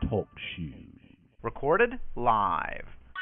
Talk Shoes. Recorded live.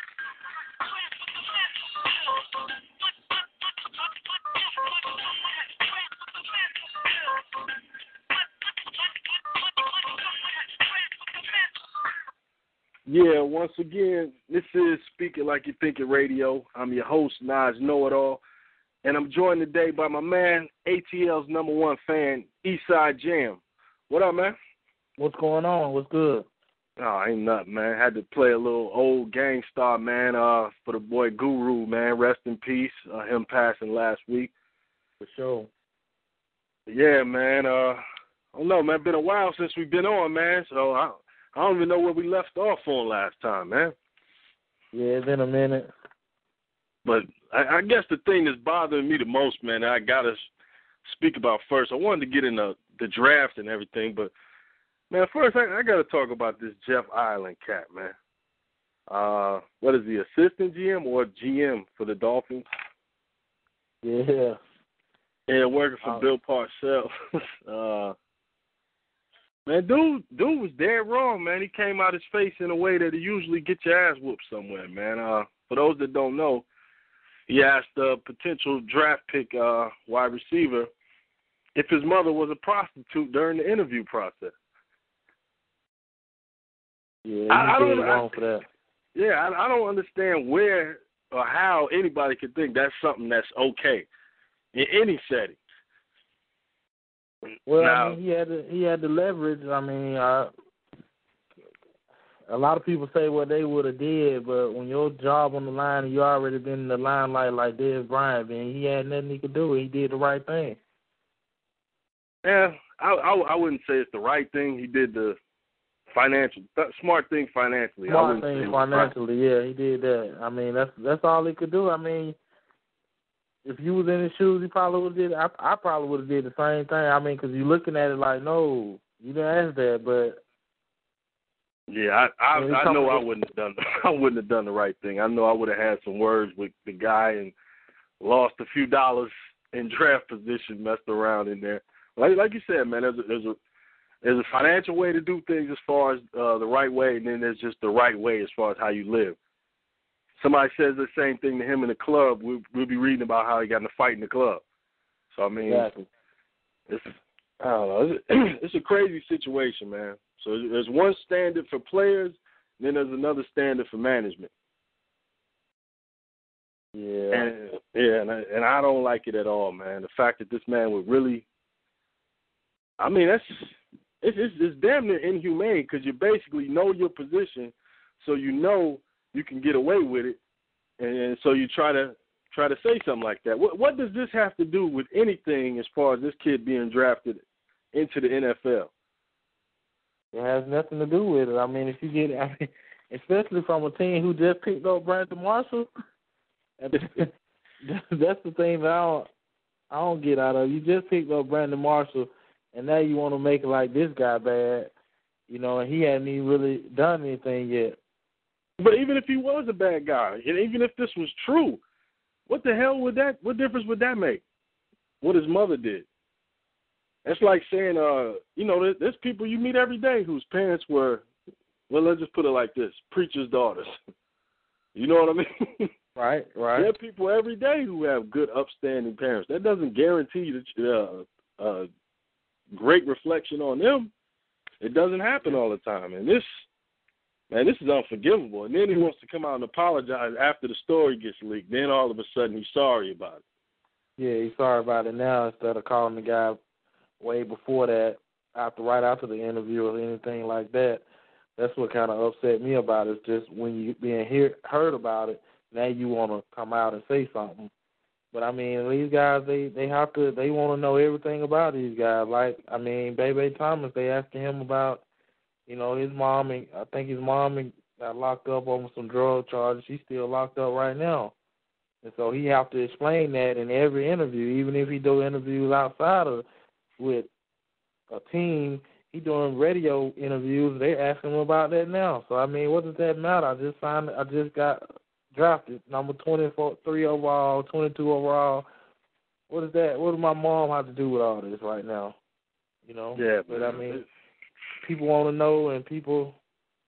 Yeah, once again, this is Speaking Like You Think It Radio. I'm your host, Nas Know-It-All, and I'm joined today by my man, ATL's #1 fan, Eastside Jam. What up, man? What's going on? What's good? Oh, ain't nothing, man. Had to play a little old Gangstar, man, for the boy Guru, man. Rest in peace. Him passing last week. For sure. Yeah, man. I don't know, man. Been a while since we've been on, man, so I don't even know where we left off on last time, man. Yeah, it's been a minute. But I guess the thing that's bothering me the most, man, I got to speak about first. I wanted to get in the draft and everything, but, man, first I got to talk about this Jeff Ireland cat, man. What is he, assistant GM or GM for the Dolphins? Yeah. Yeah, working for Bill Parcells. Man, dude was dead wrong, man. He came out his face in a way that he usually get your ass whooped somewhere, man. For those that don't know, he asked a potential draft pick wide receiver if his mother was a prostitute during the interview process. Yeah, I don't wrong for that. Yeah, I don't understand where or how anybody could think that's something that's okay in any setting. Well, now, I mean, he had the leverage. I mean, a lot of people say what they would have did, but when your job on the line and you already been in the limelight like Dez Bryant, man, he had nothing he could do. He did the right thing. Yeah, I wouldn't say it's the right thing. He did the smart thing financially. Smart thing financially, yeah, he did that. I mean, that's all he could do. I mean, if you was in his shoes, he probably would have did. I probably would have did the same thing. I mean, because you're looking at it like, no, you didn't ask that, but yeah, I know I wouldn't have done. I wouldn't have done the right thing. I know I would have had some words with the guy and lost a few dollars in draft position, messed around in there. Like you said, man, there's a financial way to do things as far as the right way, and then there's just the right way as far as how you live. Somebody says the same thing to him in the club, we'll be reading about how he got in a fight in the club. So, I mean, exactly. I don't know. It's a crazy situation, man. So there's one standard for players, and then there's another standard for management. Yeah. And I don't like it at all, man. The fact that this man would really, I mean, it's damn near inhumane because you basically know your position, so you know you can get away with it, and so you try to say something like that. What does this have to do with anything as far as this kid being drafted into the NFL? It has nothing to do with it. I mean, if you get, especially from a team who just picked up Brandon Marshall, that's the thing that I don't get out of. You just picked up Brandon Marshall, and now you want to make it like this guy bad, and he hadn't even really done anything yet. But even if he was a bad guy, and even if this was true, what difference would that make? What his mother did. It's like saying, there's people you meet every day whose parents were, well, let's just put it like this, preachers' daughters. You know what I mean? Right. There are people every day who have good, upstanding parents. That doesn't guarantee that great reflection on them. It doesn't happen all the time. And this is unforgivable. And then he wants to come out and apologize after the story gets leaked. Then all of a sudden he's sorry about it. Yeah, he's sorry about it now instead of calling the guy way before that, right after the interview or anything like that. That's what kind of upset me about it. It's just when you being heard about it, now you want to come out and say something. But, I mean, these guys, they want to know everything about these guys. Like, I mean, Bebe Thomas, they asking him about, his mom, and I think his mom got locked up over some drug charges. She's still locked up right now. And so he have to explain that in every interview, even if he do interviews outside of with a team. He doing radio interviews. They asking him about that now. So, I mean, what does that matter? I just got drafted, number 23 overall, 22 overall. What is that? What does my mom have to do with all this right now? Yeah, but I mean, people want to know, and people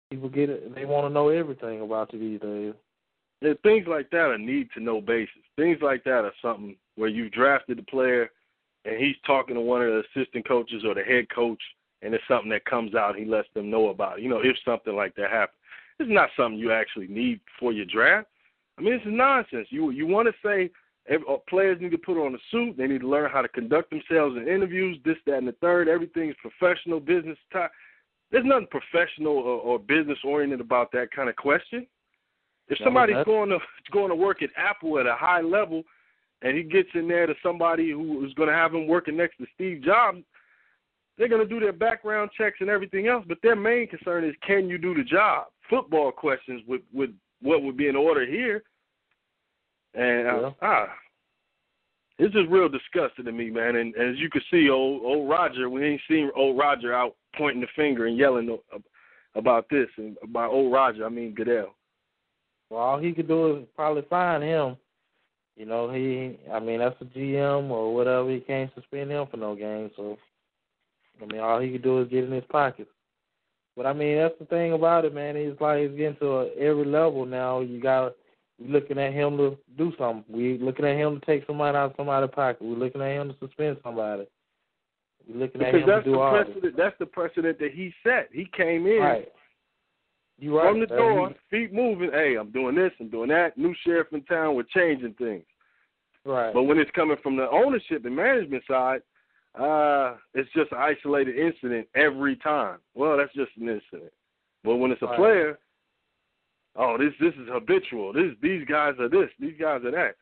People get it. They want to know everything about you these days. Yeah, things like that are need-to-know basis. Things like that are something where you've drafted the player and he's talking to one of the assistant coaches or the head coach, and it's something that comes out, he lets them know about it. You know, if something like that happens. It's not something you actually need for your draft. I mean, this is nonsense. You want to say players need to put on a suit, they need to learn how to conduct themselves in interviews, this, that, and the third. Everything's professional, business type. There's nothing professional or business-oriented about that kind of question. If somebody's going to work at Apple at a high level and he gets in there to somebody who is going to have him working next to Steve Jobs, they're going to do their background checks and everything else, but their main concern is, can you do the job? Football questions with what would be in order here. And it's just real disgusting to me, man. And as you can see, old Roger, we ain't seen old Roger out pointing the finger and yelling about this. And by old Roger, I mean Goodell. Well, all he could do is probably fine him. You know, that's a GM or whatever. He can't suspend him for no game. So, all he could do is get in his pocket. But, that's the thing about it, man. It's like it's getting to every level now. We're looking at him to do something. We're looking at him to take somebody out of somebody's pocket. We're looking at him to suspend somebody. We're looking at him to do all this. That's the precedent that he set. He came in. Right. You right. From the door, feet moving, hey, I'm doing this, I'm doing that. New sheriff in town, we're changing things. Right. But when it's coming from the ownership and management side, it's just an isolated incident every time. Well, that's just an incident. But when it's a player, this is habitual. These guys are this, these guys are that.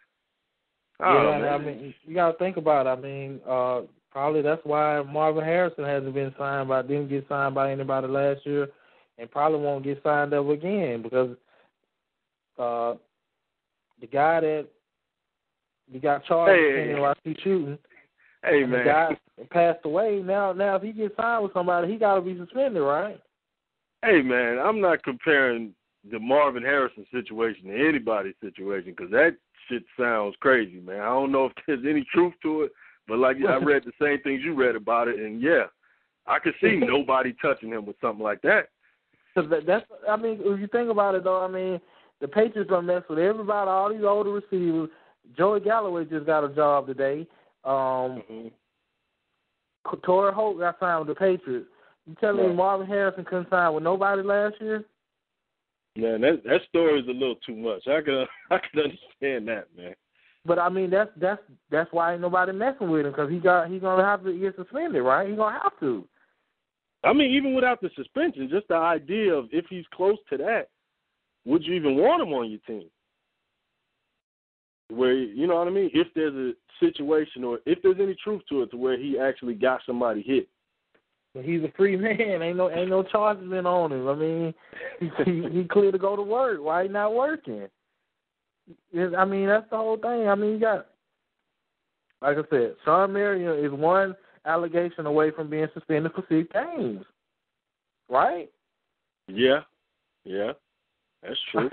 You got to think about it. Probably that's why Marvin Harrison didn't get signed by anybody last year. And probably won't get signed up again because the guy that he got charged while he's shooting, man, the guy passed away. Now if he gets signed with somebody, he got to be suspended, right? Hey, man, I'm not comparing the Marvin Harrison situation to anybody's situation because that shit sounds crazy, man. I don't know if there's any truth to it, but I read the same things you read about it, and I could see nobody touching him with something like that. If you think about it, though, the Patriots don't mess with everybody, all these older receivers. Joey Galloway just got a job today. Torrey Holt got signed with the Patriots. You telling me Marvin Harrison couldn't sign with nobody last year? Man, that story is a little too much. I can understand that, man. But that's why ain't nobody messing with him because he's gonna have to get suspended, right? He's gonna have to. Even without the suspension, just the idea of if he's close to that, would you even want him on your team? Where, you know what I mean? If there's a situation or if there's any truth to it to where he actually got somebody hit. But he's a free man. Ain't no charges been on him. He clear to go to work. Why he not working? That's the whole thing. You got, like I said, Sean Marion is one allegation away from being suspended for 6 games, right? Yeah, that's true.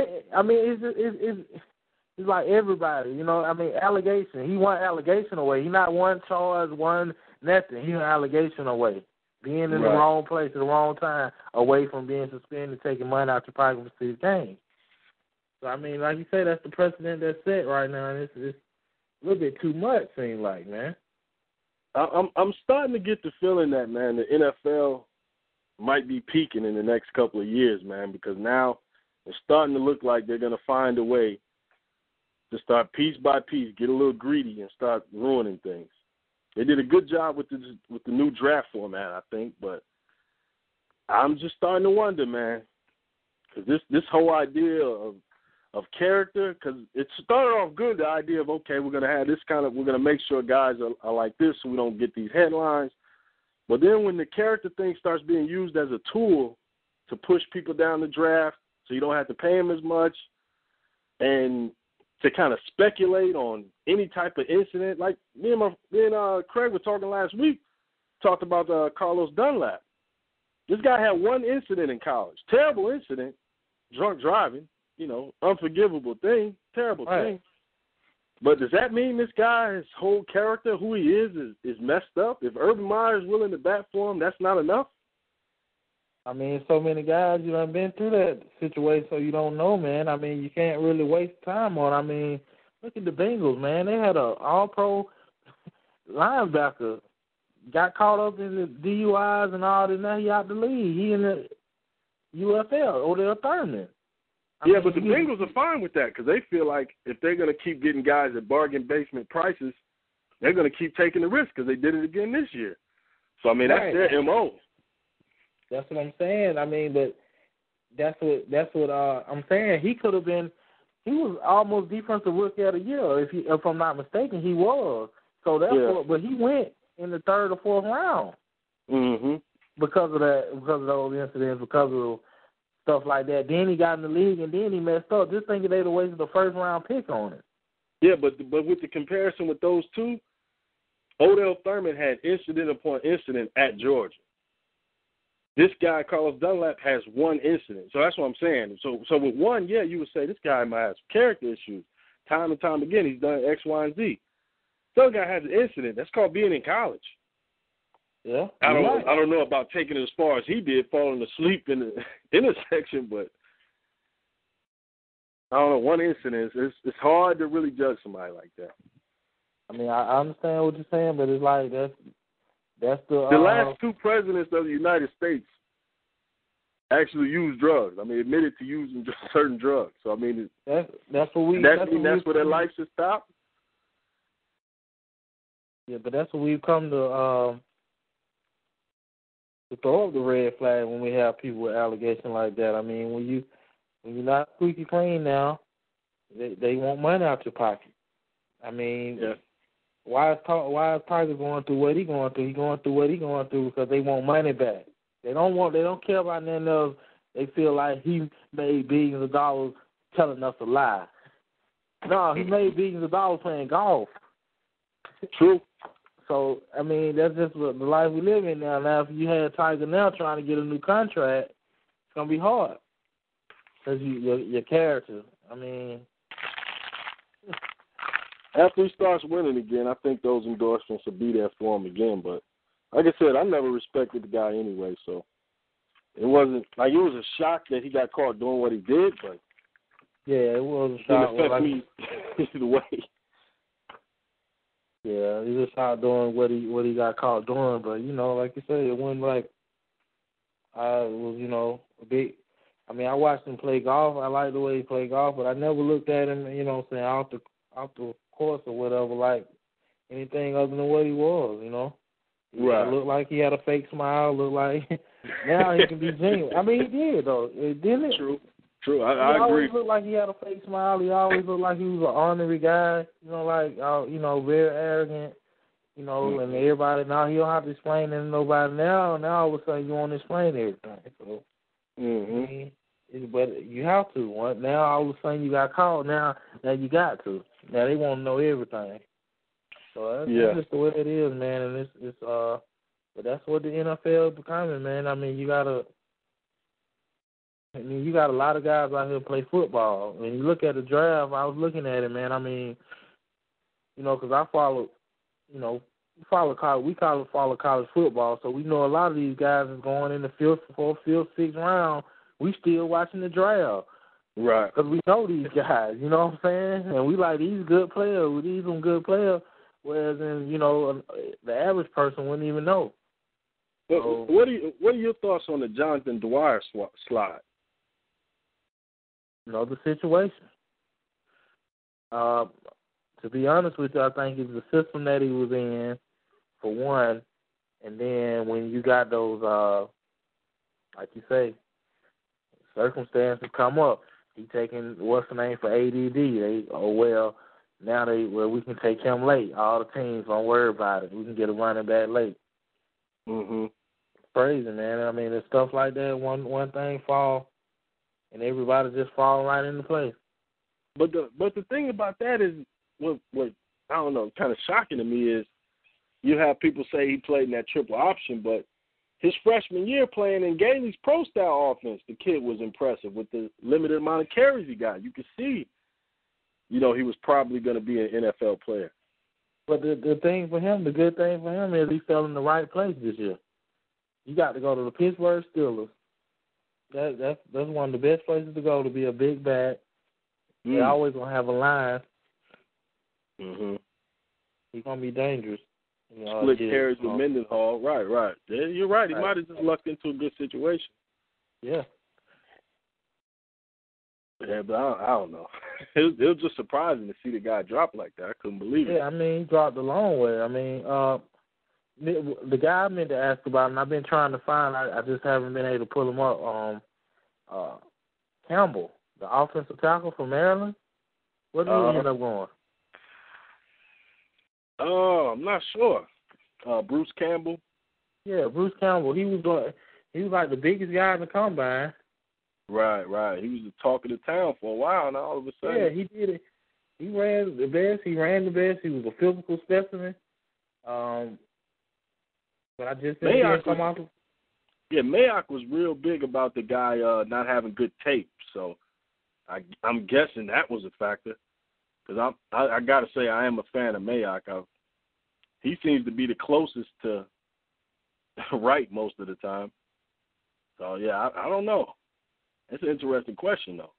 It's like everybody, allegation. He one allegation away. He not one charge, one nothing. He an allegation away. Being in the wrong place at the wrong time, away from being suspended, taking money out your pocket for 6 games. So, like you say, that's the precedent that's set right now, and it's a little bit too much, seems like, man. I'm starting to get the feeling that, man, the NFL might be peaking in the next couple of years, man, because now it's starting to look like they're going to find a way to start piece by piece, get a little greedy and start ruining things. They did a good job with the new draft format, I think, but I'm just starting to wonder, man, because this whole idea of character, because it started off good, the idea of, okay, we're going to have this we're going to make sure guys are like this so we don't get these headlines. But then when the character thing starts being used as a tool to push people down the draft so you don't have to pay them as much and to kind of speculate on any type of incident, like me and Craig were talking last week, talked about Carlos Dunlap. This guy had one incident in college, terrible incident, drunk driving. Unforgivable thing, terrible thing. But does that mean this guy's whole character, who he is messed up? If Urban Meyer is willing to bat for him, that's not enough? I mean, so many guys, you done been through that situation, so you don't know, man. I mean, you can't really waste time on. I mean, look at the Bengals, man. They had a all-pro linebacker, got caught up in the DUIs and all that. Now he out the league. He in the UFL, Odell Thurman. But the Bengals are fine with that because they feel like if they're going to keep getting guys at bargain basement prices, they're going to keep taking the risk because they did it again this year. So, I mean, that's their MO. That's what I'm saying. I mean, but that's what I'm saying. He could have been. He was almost defensive rookie of the year, if I'm not mistaken. He was. So that's what. But he went in the third or fourth round. Mm-hmm. Because of those incidents, because of stuff like that. Then he got in the league, and then he messed up. Just thinking they'd have wasted the first round pick on it. Yeah, but with the comparison with those two, Odell Thurman had incident upon incident at Georgia. This guy, Carlos Dunlap, has one incident. So that's what I'm saying. So with one, you would say this guy might have some character issues. Time and time again, he's done X, Y, and Z. The other guy has an incident. That's called being in college. Yeah. I don't know about taking it as far as he did, falling asleep in the intersection, but I don't know. One incident, it's hard to really judge somebody like that. I mean, I understand what you're saying, but it's like that's the last two presidents of the United States actually used drugs. I mean, admitted to using certain drugs. So I mean, that's where their life should stop. Yeah, but that's what we've come to throw up the red flag when we have people with allegations like that. I mean, when you're not squeaky clean now, they want money out your pocket. I mean, why is Tiger going through what he going through? He going through what he going through because they want money back. They don't care about nothing else. They feel like he made billions of dollars telling us a lie. No, he made billions of dollars playing golf. True. So, I mean, that's just the life we live in now. Now, if you had Tiger now trying to get a new contract, it's going to be hard because your character. I mean, after he starts winning again, I think those endorsements will be there for him again. But like I said, I never respected the guy anyway, so it wasn't like it was a shock that he got caught doing what he did. But yeah, it was a shock. It didn't affect me either way. Yeah, he just out doing what he got caught doing, but like you said, it wasn't like it was a big. I mean, I watched him play golf. I like the way he played golf, but I never looked at him, saying off the course or whatever, like anything other than what he was, Right. It looked like he had a fake smile. Looked like now he can be genuine. I mean, he did though, didn't it? True. I agree. He always looked like he had a fake smile. He always looked like he was an ornery guy. Very arrogant. And everybody now he don't have to explain it to nobody. Now all of a sudden you want to explain everything. So, but you have to. Now all of a sudden you got caught. Now you got to. Now they want to know everything. So that's just the way it is, man. And it's but that's what the NFL is becoming, man. I mean, you got a lot of guys out here play football. When you look at the draft, I was looking at it, man. I mean, because I follow, follow college football, so we know a lot of these guys is going in the fourth, sixth round. We still watching the draft. Right. Because we know these guys, you know what I'm saying? And we like these good players. These some good players, whereas the average person wouldn't even know. So, what are your thoughts on the Jonathan Dwyer slide? The situation. To be honest with you, I think it's the system that he was in, for one, and then when you got those, like you say, circumstances come up. He taking what's the name for ADD? We can take him late. All the teams don't worry about it. We can get a running back late. Crazy, man. I mean, it's stuff like that. One thing fall. And everybody just falling right into place. But the thing about that is what I don't know, kind of shocking to me is you have people say he played in that triple option, but his freshman year playing in Gailey's pro-style offense, the kid was impressive with the limited amount of carries he got. You could see, he was probably going to be an NFL player. But the good thing for him is he fell in the right place this year. You got to go to the Pittsburgh Steelers, that's one of the best places to go to be a big back. They always gonna have a line. He's gonna be dangerous. Split carries with Mendenhall. Right. Yeah, you're right. He might have just lucked into a good situation. Yeah. Yeah, but I don't know. It was just surprising to see the guy drop like that. I couldn't believe it. Yeah, I mean, he dropped a long way. I mean, the guy I meant to ask about, and I've been trying to find, I just haven't been able to pull him up, Campbell, the offensive tackle from Maryland. Where did he end up going? I'm not sure. Bruce Campbell? Yeah, Bruce Campbell. He was like the biggest guy in the combine. Right. He was the talk of the town for a while, and all of a sudden. Yeah, he did it. He ran the best. He was a physical specimen. But I just didn't come off. Yeah, Mayock was real big about the guy not having good tape, so I'm guessing that was a factor. Because I got to say, I am a fan of Mayock. He seems to be the closest to right most of the time. So, yeah, I don't know. That's an interesting question, though.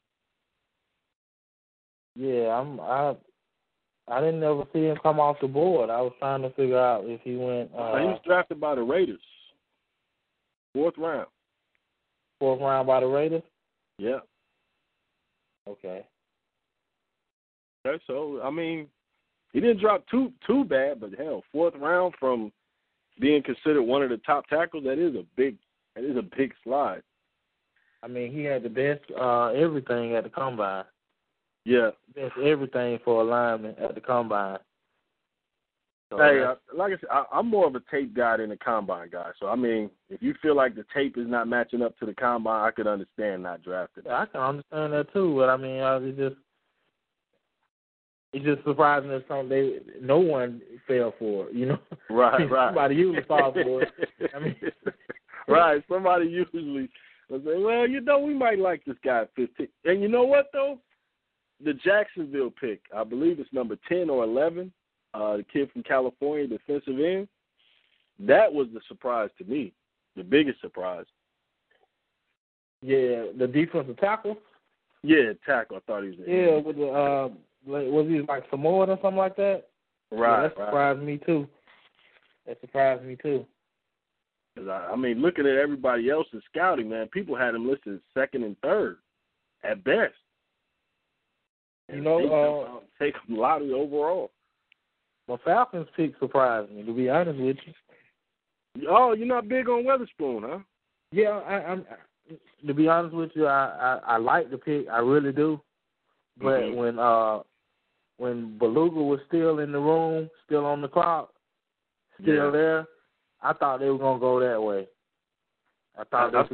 Yeah, I didn't ever see him come off the board. I was trying to figure out if he went. He was drafted by the Raiders, 4th round. 4th round by the Raiders? Yeah. Okay. So, I mean, he didn't drop too bad, but hell, 4th round from being considered one of the top tackles, that is a big slide. I mean, he had the best everything at the combine. Yeah. Best everything for a lineman at the combine. So hey, like I said, I'm more of a tape guy than a combine guy. So, I mean, if you feel like the tape is not matching up to the combine, I could understand not drafting. Yeah, I can understand that too, but I mean, it's just surprising that no one fell for it, you know. Right. Somebody usually falls for it. I mean, right. Somebody usually will say, well, we might like this guy at 15. And you know what, though? The Jacksonville pick, I believe it's number 10 or 11, the kid from California, defensive end, that was the surprise to me, the biggest surprise. Yeah, the defensive tackle? Yeah, tackle. I thought he was. Yeah, with the was he like Samoan or something like that? Right. Yeah, that surprised me too. Cause I mean, looking at everybody else's scouting, man, people had him listed 2nd and 3rd at best. And take him lottery overall. The Falcons pick surprised me, to be honest with you. Oh, you're not big on Weatherspoon, huh? Yeah, I'm. To be honest with you, I like the pick. I really do. But when Beluga was still in the room, still on the clock, still there, I thought they were gonna go that way. I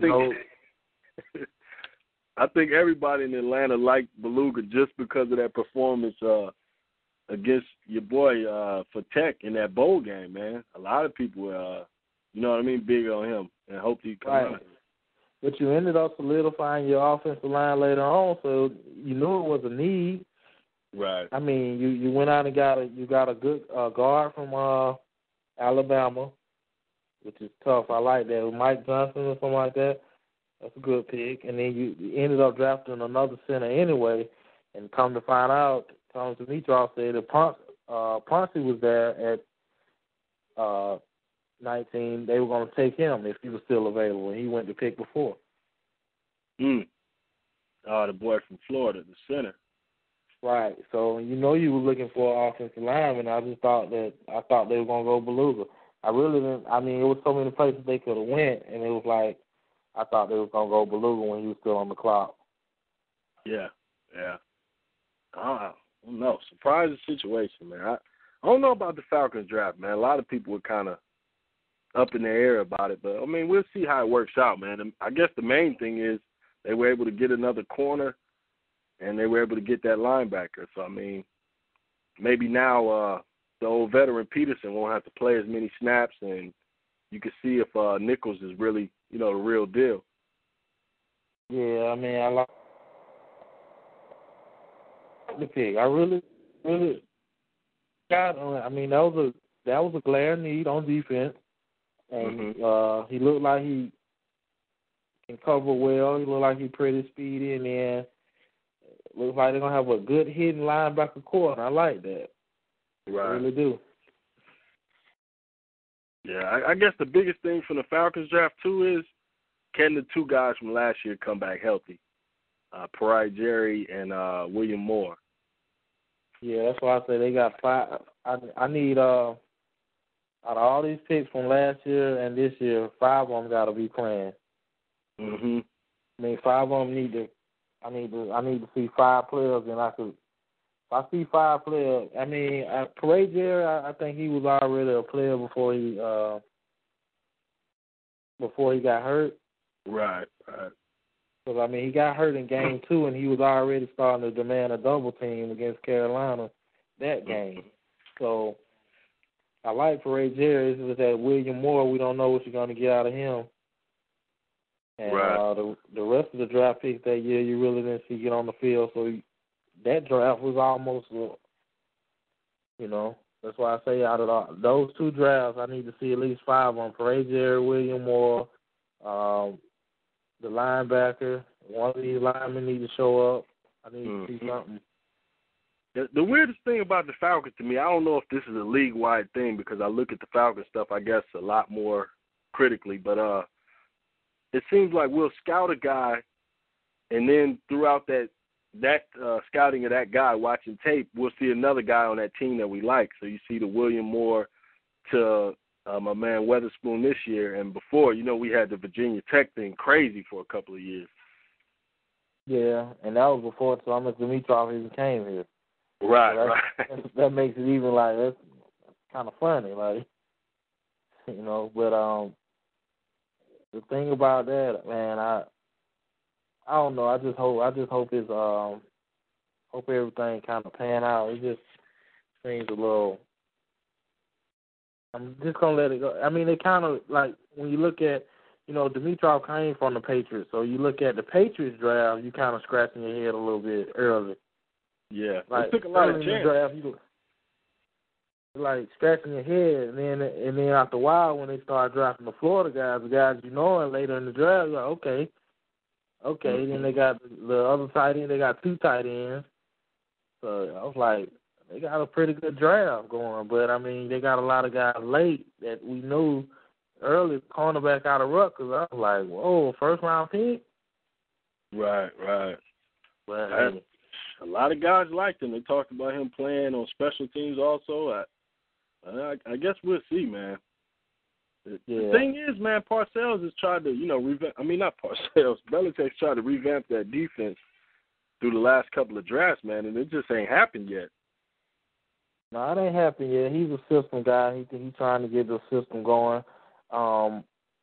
think everybody in Atlanta liked Beluga just because of that performance against your boy for Tech in that bowl game, man. A lot of people, you know what I mean, big on him and hoped he'd come out. But you ended up solidifying your offensive line later on, so you knew it was a need. Right. I mean, you went out and got a good guard from Alabama, which is tough. I like that. Mike Johnson or something like that. That's a good pick. And then you ended up drafting another center anyway. And come to find out, Thomas Dimitroff said that Ponce was there at 19. They were going to take him if he was still available. And he went to pick before. Oh, the boy from Florida, the center. Right. So you were looking for an offensive lineman. I thought they were going to go Beluga. I really didn't. I mean, it was so many places they could have went, and it was like I thought they were going to go Beluga when he was still on the clock. Yeah. I don't know. Surprising situation, man. I don't know about the Falcons draft, man. A lot of people were kind of up in the air about it, but I mean, we'll see how it works out, man. And I guess the main thing is they were able to get another corner, and they were able to get that linebacker. So I mean, maybe now the old veteran Peterson won't have to play as many snaps, and you can see if Nichols is really, the real deal. Yeah, I mean, I like the pick. I really got on. I mean, that was a glaring need on defense, and he looked like he can cover well. He look like he's pretty speedy, and then looks like they're gonna have a good hidden linebacker core. And I like that. Right. I really do. Yeah, I guess the biggest thing from the Falcons draft too is can the two guys from last year come back healthy? Pariah Jerry and William Moore. Yeah, that's why I say they got 5. I need out of all these picks from last year and this year, 5 of them got to be playing. Mhm. I mean, 5 of them need to. I need to see 5 players, and I could. If I see 5 players, I mean, Pariah Jerry, I think he was already a player before he got hurt. Right. Right. Because, I mean, he got hurt in game 2, and he was already starting to demand a double team against Carolina that game. So, I like Pariah Jerry. It's just that William Moore, we don't know what you're going to get out of him. And right. The rest of the draft picks that year, you really didn't see get on the field. So, that draft was almost, that's why I say out of those 2 drafts, I need to see at least 5 on Pariah Jerry, William Moore, the linebacker. One of these linemen need to show up. I need to see something. The weirdest thing about the Falcons to me, I don't know if this is a league-wide thing because I look at the Falcons stuff, I guess, a lot more critically. But it seems like we'll scout a guy, and then throughout that scouting of that guy, watching tape, we'll see another guy on that team that we like. So you see the William Moore to my man Weatherspoon this year, and before, we had the Virginia Tech thing crazy for a couple of years. Yeah, and that was before Thomas Dimitroff even came here. Right, so right. That makes it even like that's kind of funny, like But the thing about that, man, I don't know. I just hope it's hope everything kind of pan out. It just seems a little. I'm just gonna let it go. I mean, it kind of like when you look at, Dimitroff came from the Patriots, so you look at the Patriots draft, you kind of scratching your head a little bit early. Yeah, like they took a lot of chances. Draft, you like scratching your head, and then after a while, when they start drafting the Florida guys, and later in the draft, you're like, okay. Mm-hmm. Then they got the other tight end. They got 2 tight ends. So I was like, they got a pretty good draft going, but I mean, they got a lot of guys late that we knew early. Cornerback out of Rutgers, I was like, whoa, first round pick. Right. But a lot of guys liked him. They talked about him playing on special teams also. I guess we'll see, man. The thing is, man, Parcells has tried to, revamp. I mean, not Parcells. Belichick's tried to revamp that defense through the last couple of drafts, man, and it just ain't happened yet. No, it ain't happened yet. He's a system guy. He's trying to get the system going. I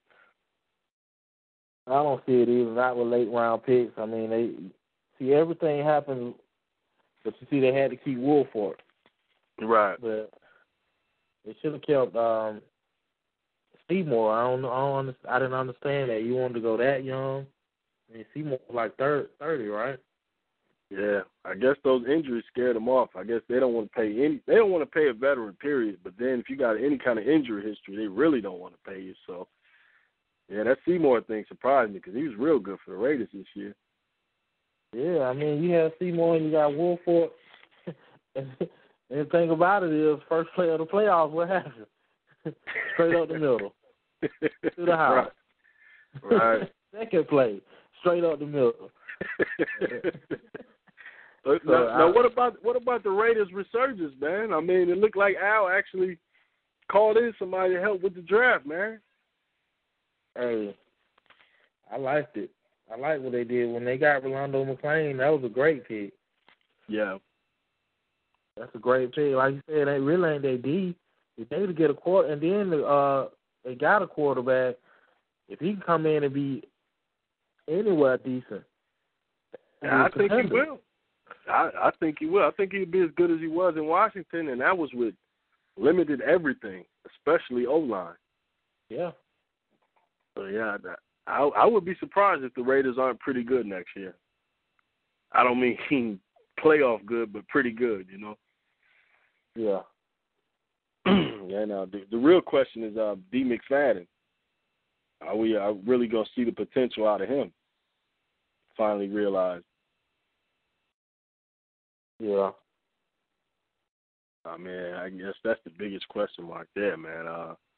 don't see it either. Not with late round picks. I mean, they see everything happens, but you see they had to keep Wolford. Right. But they should have kept Seymour. I didn't understand that. You wanted to go that young. I mean, Seymour was like 30, right? Yeah, I guess those injuries scared them off. I guess they don't want to pay They don't want to pay a veteran, period. But then if you got any kind of injury history, they really don't want to pay you. So, yeah, that Seymour thing surprised me because he was real good for the Raiders this year. Yeah, I mean, you have Seymour and you got Wolford. And the thing about it is, first play of the playoffs, what happened? Straight up the middle. To the house. Right. Second play, straight up the middle. Now, what about the Raiders' resurgence, man? I mean, it looked like Al actually called in somebody to help with the draft, man. Hey, I liked it. I like what they did when they got Rolando McClain. That was a great pick. Yeah, that's a great pick. Like you said, they really ain't they D. If they to get a quarter, and then they got a quarterback. If he can come in and be anywhere decent, I think he will. I think he will. I think he'll be as good as he was in Washington, and that was with limited everything, especially O-line. Yeah. So, yeah, I would be surprised if the Raiders aren't pretty good next year. I don't mean playoff good, but pretty good, Yeah. Yeah, now, the real question is D. McFadden. Are we really going to see the potential out of him? Finally realized. Yeah. I mean, I guess that's the biggest question mark there, man.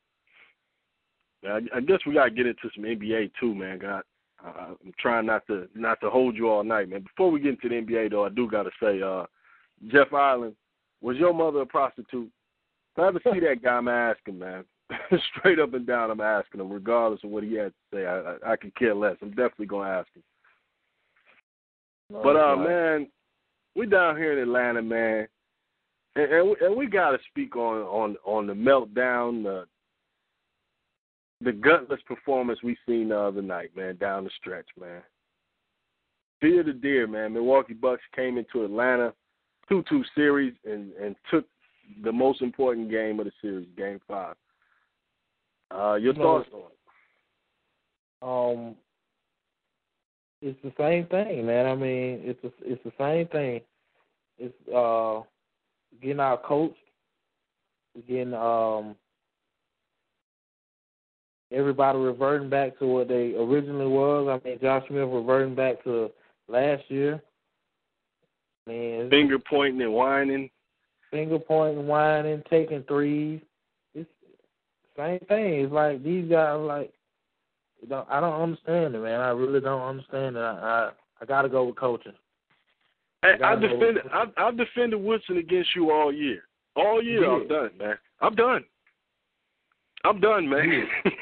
I guess we got to get into some NBA too, man. I'm trying not to hold you all night, man. Before we get into the NBA, though, I do got to say, Jeff Ireland, was your mother a prostitute? If I ever see that guy, I'm asking, man. Straight up and down, I'm asking him, regardless of what he had to say. I could care less. I'm definitely going to ask him. No, but, man, we down here in Atlanta, man, and we got to speak on the meltdown, the gutless performance we seen the other night, man, down the stretch, man. Fear the deer, man. Milwaukee Bucks came into Atlanta, 2-2 series, and took the most important game of the series, Game 5. Your thoughts on it? It's the same thing, man. I mean, it's the same thing. It's getting out coached, getting everybody reverting back to what they originally was. I mean, Josh Smith reverting back to last year. Man, finger pointing and whining. Finger pointing, whining, taking threes. It's the same thing. It's like these guys, like, I don't understand it, man. I really don't understand it. I got to go with coaching. Hey, I've defended Woodson against you all year. All year, yeah. I'm done, man. I'm done, man.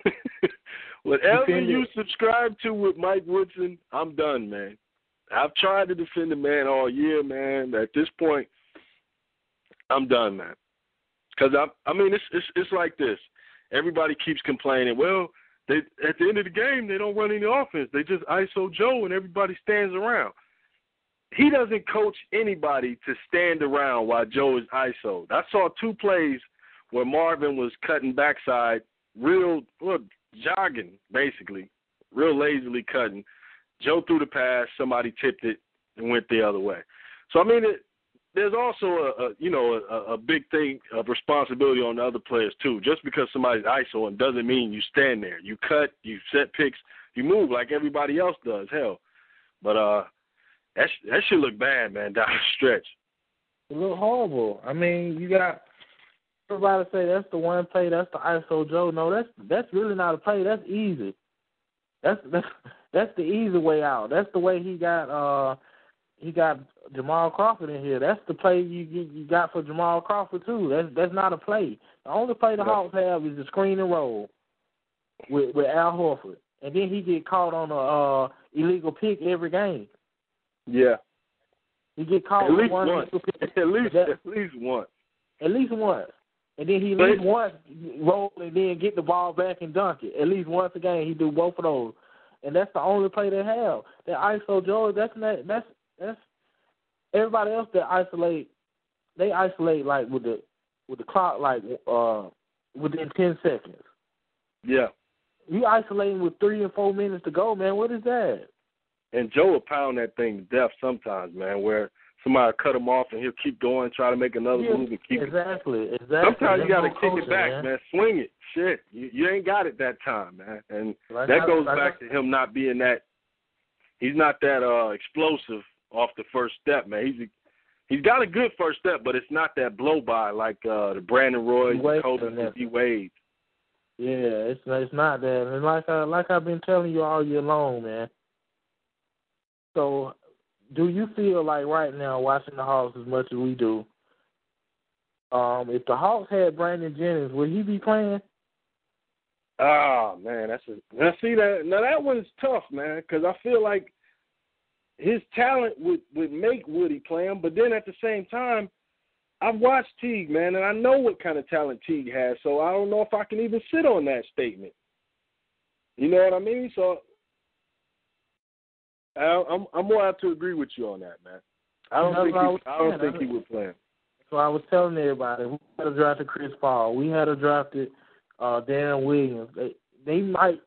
Whatever you subscribe to with Mike Woodson, I'm done, man. I've tried to defend the man all year, man. At this point, I'm done, man. Because I mean, it's like this. Everybody keeps complaining. Well, at the end of the game, they don't run any offense. They just ISO Joe, and everybody stands around. He doesn't coach anybody to stand around while Joe is ISO'd. I saw 2 plays where Marvin was cutting backside, jogging, basically, real lazily cutting. Joe threw the pass, somebody tipped it, and went the other way. So, I mean, there's also a big thing of responsibility on the other players, too. Just because somebody's ISOing doesn't mean you stand there. You cut, you set picks, you move like everybody else does, hell. But that shit look bad, man, down the stretch. It look horrible. I mean, you got everybody say that's the one play, that's the ISO Joe. No, that's really not a play. That's easy. That's the easy way out. That's the way he got Jamal Crawford in here. That's the play you got for Jamal Crawford too. That's not a play. The only play the Hawks have is the screen and roll with Al Horford, and then he get caught on a illegal pick every game. Yeah, he get caught at least on one. Once. At least once. At least once. And then he at least once roll and then get the ball back and dunk it. At least once a game he do both of those. And that's the only play they have. That ISO Joe, that's everybody else that isolate like with the clock like within 10 seconds. Yeah. You isolating with 3 and 4 minutes to go, man. What is that? And Joe will pound that thing to death sometimes, man, where somebody cut him off and he'll keep going, try to make another move and keep Exactly. it. Sometimes you got to kick it back, man. Swing it. Shit. You ain't got it that time, man. And that goes back to him not being that – he's not that explosive off the first step, man. He's got a good first step, but it's not that blow-by like the Brandon Roy, the Kobe, and D. Wade. Yeah, it's not that. And like I've been telling you all year long, man. So – do you feel like right now, watching the Hawks as much as we do, if the Hawks had Brandon Jennings, would he be playing? Oh, man, that one's tough, man, because I feel like his talent would make Woody play him, but then at the same time, I've watched Teague, man, and I know what kind of talent Teague has, so I don't know if I can even sit on that statement. You know what I mean? So I'm more apt to agree with you on that, man. I don't think he would play him. So I was telling everybody, we had to draft Chris Paul. We had to drafted Darren Williams. They might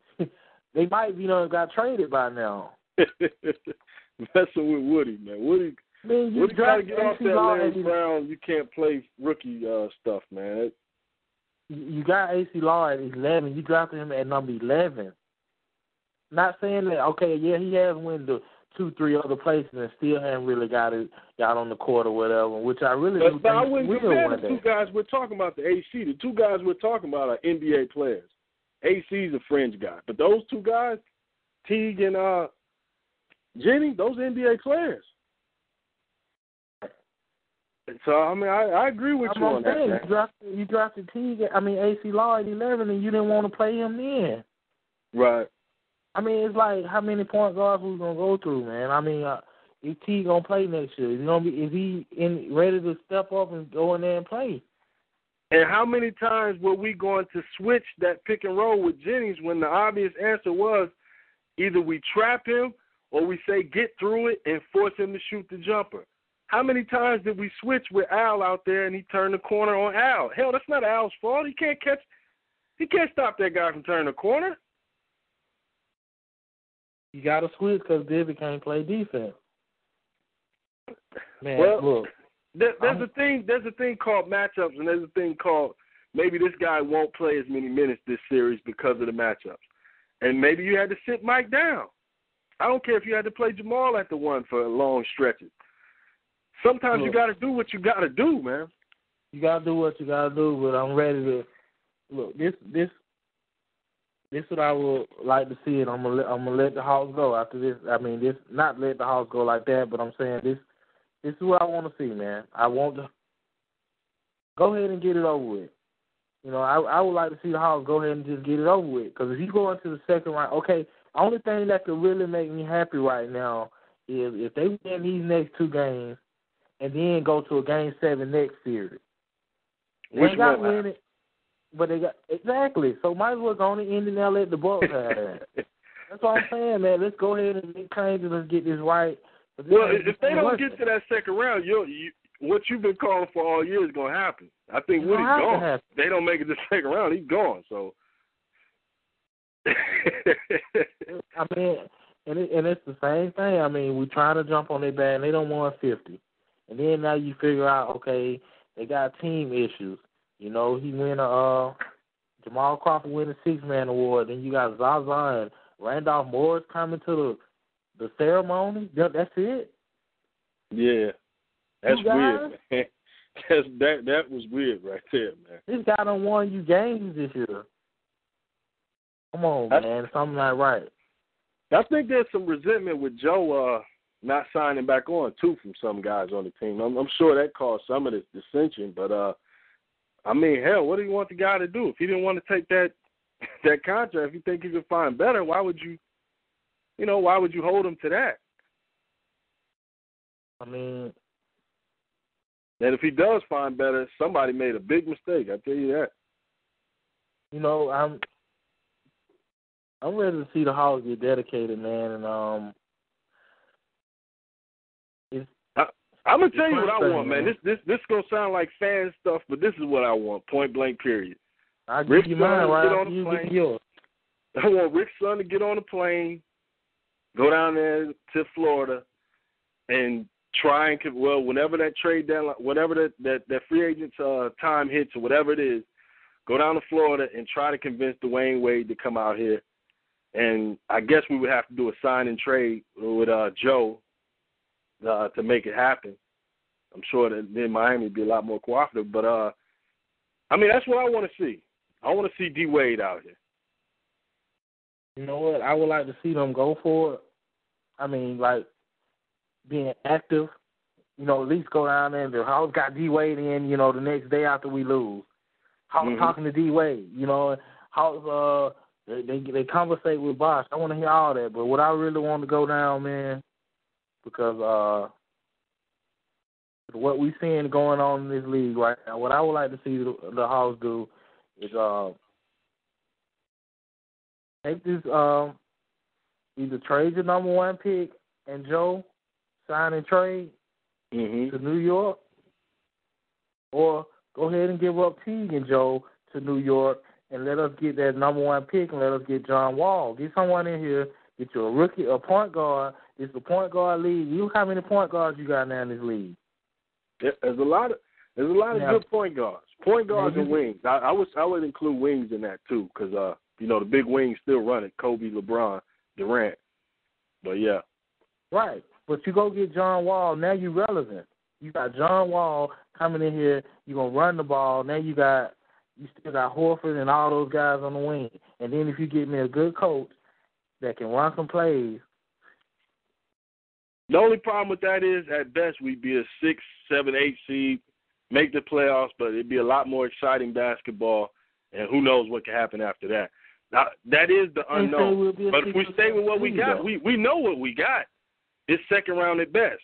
got traded by now. Messing with Woody, man. Woody got to get off that Larry Brown. You can't play rookie stuff, man. You got AC Law at 11. You drafted him at number 11. Not saying that, okay, yeah, he has won the 2-3 other places and still haven't really got on the court or whatever, which I really do but I think wouldn't compare the two guys we're talking about to AC. The two guys we're talking about are NBA players. AC's a fringe guy. But those two guys, Teague and Jennings, those are NBA players. So, I mean, I agree with you on that, man. You drafted Teague, AC Law at 11, and you didn't want to play him then. Right. I mean, it's like how many point guards we gonna go through, man. I mean, is T gonna play next year? Is he ready to step up and go in there and play? And how many times were we going to switch that pick and roll with Jennings when the obvious answer was either we trap him or we say get through it and force him to shoot the jumper? How many times did we switch with Al out there and he turned the corner on Al? Hell, that's not Al's fault. He can't stop that guy from turning the corner. You got to switch because David can't play defense. Man, well, look. There's a thing called matchups, and there's a thing called maybe this guy won't play as many minutes this series because of the matchups. And maybe you had to sit Mike down. I don't care if you had to play Jamal at the one for long stretches. Sometimes you got to do what you got to do, man. You got to do what you got to do, but I'm ready to look. This is what I would like to see, and I'm gonna let the Hawks go after this. I mean, this not let the Hawks go like that, but I'm saying this is what I want to see, man. I want to go ahead and get it over with. You know, I would like to see the Hawks go ahead and just get it over with. Because if you go into the second round, okay, the only thing that could really make me happy right now is if they win these next two games and then go to a Game 7 next series. They got to win it. But they got exactly. So might as well go on the end and now let the Bucks have that. That's what I'm saying, man. Let's go ahead and make changes and get this right. Well, if they don't get to that second round, what you've been calling for all year is going to happen. I think Woody's gone. They don't make it to the second round, he's gone. So, I mean, and it's the same thing. I mean, we trying to jump on their back, and they don't want 50. And then now you figure out, okay, they got team issues. You know, he win Jamal Crawford win a 6-man award. Then you got Zaza and Randolph Morris coming to the ceremony. That's it. Yeah, that's weird, man. That was weird right there, man. This guy done won you games this year. Come on, man, something not right. I think there's some resentment with Joe not signing back on too from some guys on the team. I'm sure that caused some of this dissension, but I mean, hell, what do you want the guy to do? If he didn't want to take that contract, if you think he could find better, why would you hold him to that? I mean, and if he does find better, somebody made a big mistake. I tell you that. You know, I'm ready to see the Hawks get dedicated, man, and I'm gonna tell you what I want, man. This gonna sound like fan stuff, but this is what I want. Point blank, period. I give you mine, right? You get yours. I want Rick's son to get on a plane, go down there to Florida, and try and whenever that trade deadline, whatever that free agent's time hits or whatever it is, go down to Florida and try to convince Dwayne Wade to come out here. And I guess we would have to do a sign and trade with Joe. To make it happen. I'm sure that then Miami would be a lot more cooperative. But, I mean, that's what I want to see. I want to see D. Wade out here. You know what? I would like to see them go for it. I mean, like, being active, you know, at least go down there and the Hawks got D. Wade in, you know, the next day after we lose. Hawks talking to D. Wade, you know, Hawks, they conversate with Bosh. I want to hear all that. But what I really want to go down, man, because what we're seeing going on in this league right now, what I would like to see the Hawks do is take this, either trade your number 1 pick and Joe sign and trade to New York, or go ahead and give up Teague and Joe to New York and let us get that number 1 pick and let us get John Wall. Get someone in here, get you a rookie, a point guard. It's the point guard league. You know how many point guards you got now in this league? There's a lot of good point guards. Point guards and wings. I would include wings in that too, because the big wings still run it. Kobe, LeBron, Durant. But yeah. Right. But you go get John Wall, now you're relevant. You got John Wall coming in here, you're gonna run the ball, now you still got Horford and all those guys on the wing. And then if you get me a good coach that can run some plays. The only problem with that is, at best, we'd be a 6, 7, 8 seed, make the playoffs, but it'd be a lot more exciting basketball, and who knows what could happen after that. Now, that is the unknown. But if we stay with what we got, we know what we got. It's second round at best.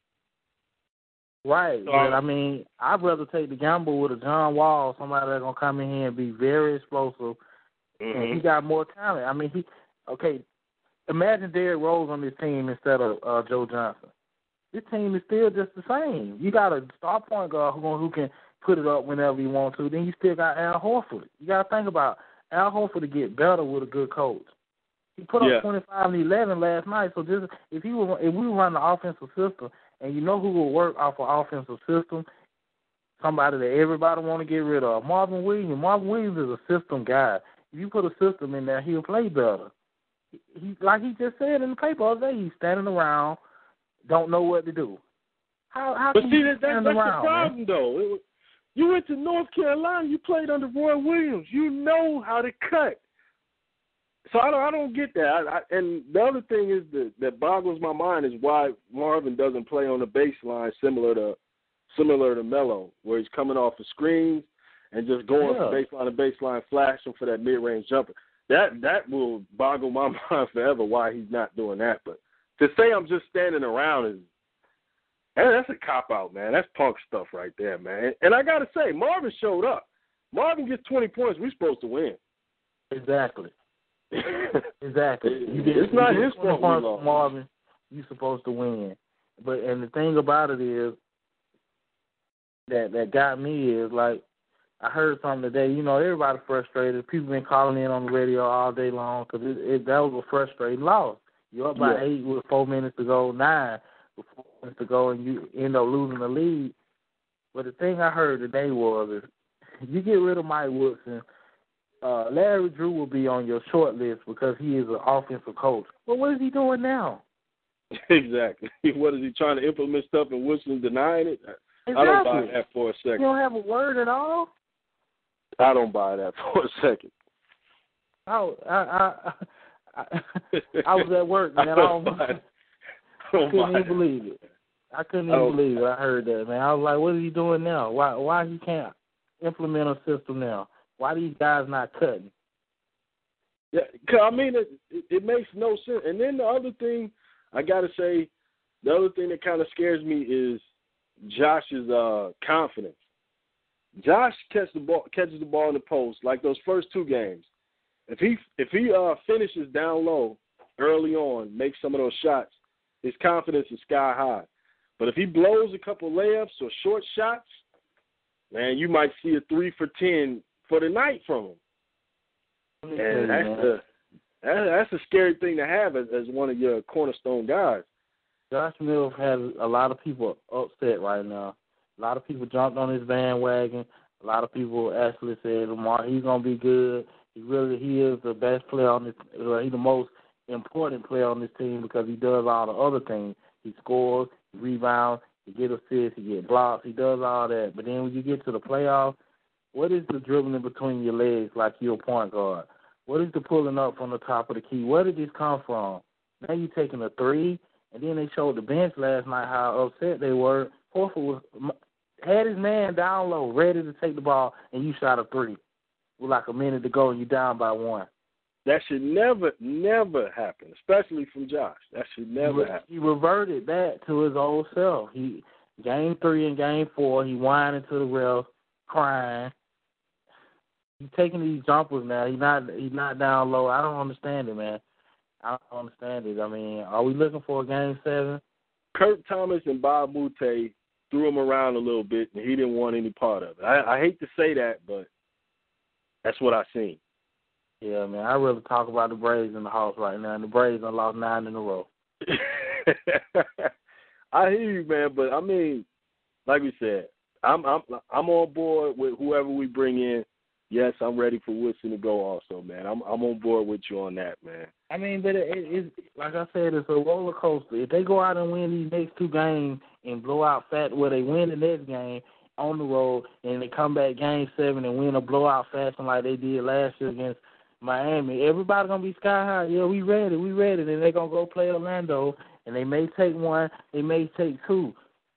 Right. So, but, I'd rather take the gamble with a John Wall, somebody that's going to come in here and be very explosive, and he got more talent. Imagine Derrick Rose on this team instead of Joe Johnson. This team is still just the same. You got a star point guard who can put it up whenever you want to. Then you still got Al Horford. You got to think about Al Horford to get better with a good coach. He put up 25 and 11 last night. So just if we run the offensive system, and you know who will work off an offensive system, somebody that everybody want to get rid of, Marvin Williams. Marvin Williams is a system guy. If you put a system in there, he'll play better. Like he just said in the paper all day, he's standing around, don't know what to do. How but can see, you that's stand the around, problem, man? though. You went to North Carolina. You played under Roy Williams. You know how to cut. So I don't get that. And the other thing is that boggles my mind is why Marvin doesn't play on the baseline similar to Melo, where he's coming off the screens and just going from baseline to baseline, flashing for that mid-range jumper. That will boggle my mind forever why he's not doing that. But to say I'm just standing around that's a cop-out, man. That's punk stuff right there, man. And I got to say, Marvin showed up. Marvin gets 20 points. We're supposed to win. Exactly. Exactly. It's not his fault. Marvin, you're supposed to win. And the thing about it is that got me is, like, I heard something today. Everybody's frustrated. People been calling in on the radio all day long because that was a frustrating loss. You're up by 8 with 4 minutes to go, 9 with 4 minutes to go, and you end up losing the lead. But the thing I heard today was, if you get rid of Mike Woodson, Larry Drew will be on your short list because he is an offensive coach. Well, what is he doing now? Exactly. What is he trying to implement stuff and Woodson denying it? Exactly. I don't buy that for a second. You don't have a word at all? I don't buy that for a second. I was at work, man. I couldn't even believe it. I couldn't even believe it. I heard that, man. I was like, what is he doing now? Why he can't implement a system now? Why these guys not cutting? Yeah, it makes no sense. And then the other thing, I got to say, the other thing that kind of scares me is Josh's confidence. Josh catches the ball in the post like those first 2 games. If he finishes down low early on, makes some of those shots, his confidence is sky high. But if he blows a couple layups or short shots, man, you might see a 3 for 10 for the night from him. And that's a scary thing to have as one of your cornerstone guys. Josh Mills has a lot of people upset right now. A lot of people jumped on his bandwagon. A lot of people actually said, Lamar, he's going to be good. He is the best player on this. He's the most important player on this team because he does all the other things. He scores, he rebounds, he gets assists, he gets blocks. He does all that. But then when you get to the playoffs, what is the dribbling between your legs like you're a point guard? What is the pulling up from the top of the key? Where did this come from? Now you're taking a 3, and then they showed the bench last night how upset they were. Horford had his man down low, ready to take the ball, and you shot a 3 with like a minute to go, and you're down by 1. That should never, never happen, especially from Josh. That should never happen. He reverted back to his old self. Game 3 and Game 4, he whined to the ref, crying. He's taking these jumpers now. He's not down low. I don't understand it, man. I don't understand it. Are we looking for a Game 7? Kurt Thomas and Bob Moute threw him around a little bit, and he didn't want any part of it. I hate to say that, but that's what I seen. Yeah, man. I'd rather talk about the Braves in the house right now, and the Braves have lost 9 in a row. I hear you, man, but like we said, I'm on board with whoever we bring in. Yes, I'm ready for Woodson to go also, man. I'm on board with you on that, man. I mean, but it's like I said, it's a roller coaster. If they go out and win these next two games and blow out Fat, where they win the next game on the road and they come back Game 7 and win a blowout fashion like they did last year against Miami, everybody gonna be sky high. Yeah, we ready. Then they gonna go play Orlando, and they may take one, they may take two.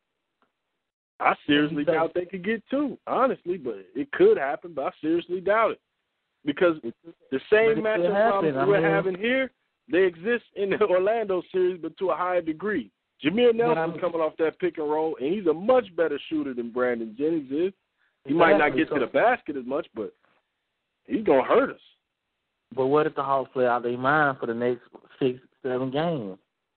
I seriously doubt they could get two, honestly, but it could happen, but I seriously doubt it. Because the same matchup problems we're having here, they exist in the Orlando series, but to a higher degree. Jameer Nelson's coming off that pick and roll, and he's a much better shooter than Brandon Jennings is. He might not get to the basket as much, but he's going to hurt us. But what if the Hawks play out their mind for the next 6-7 games?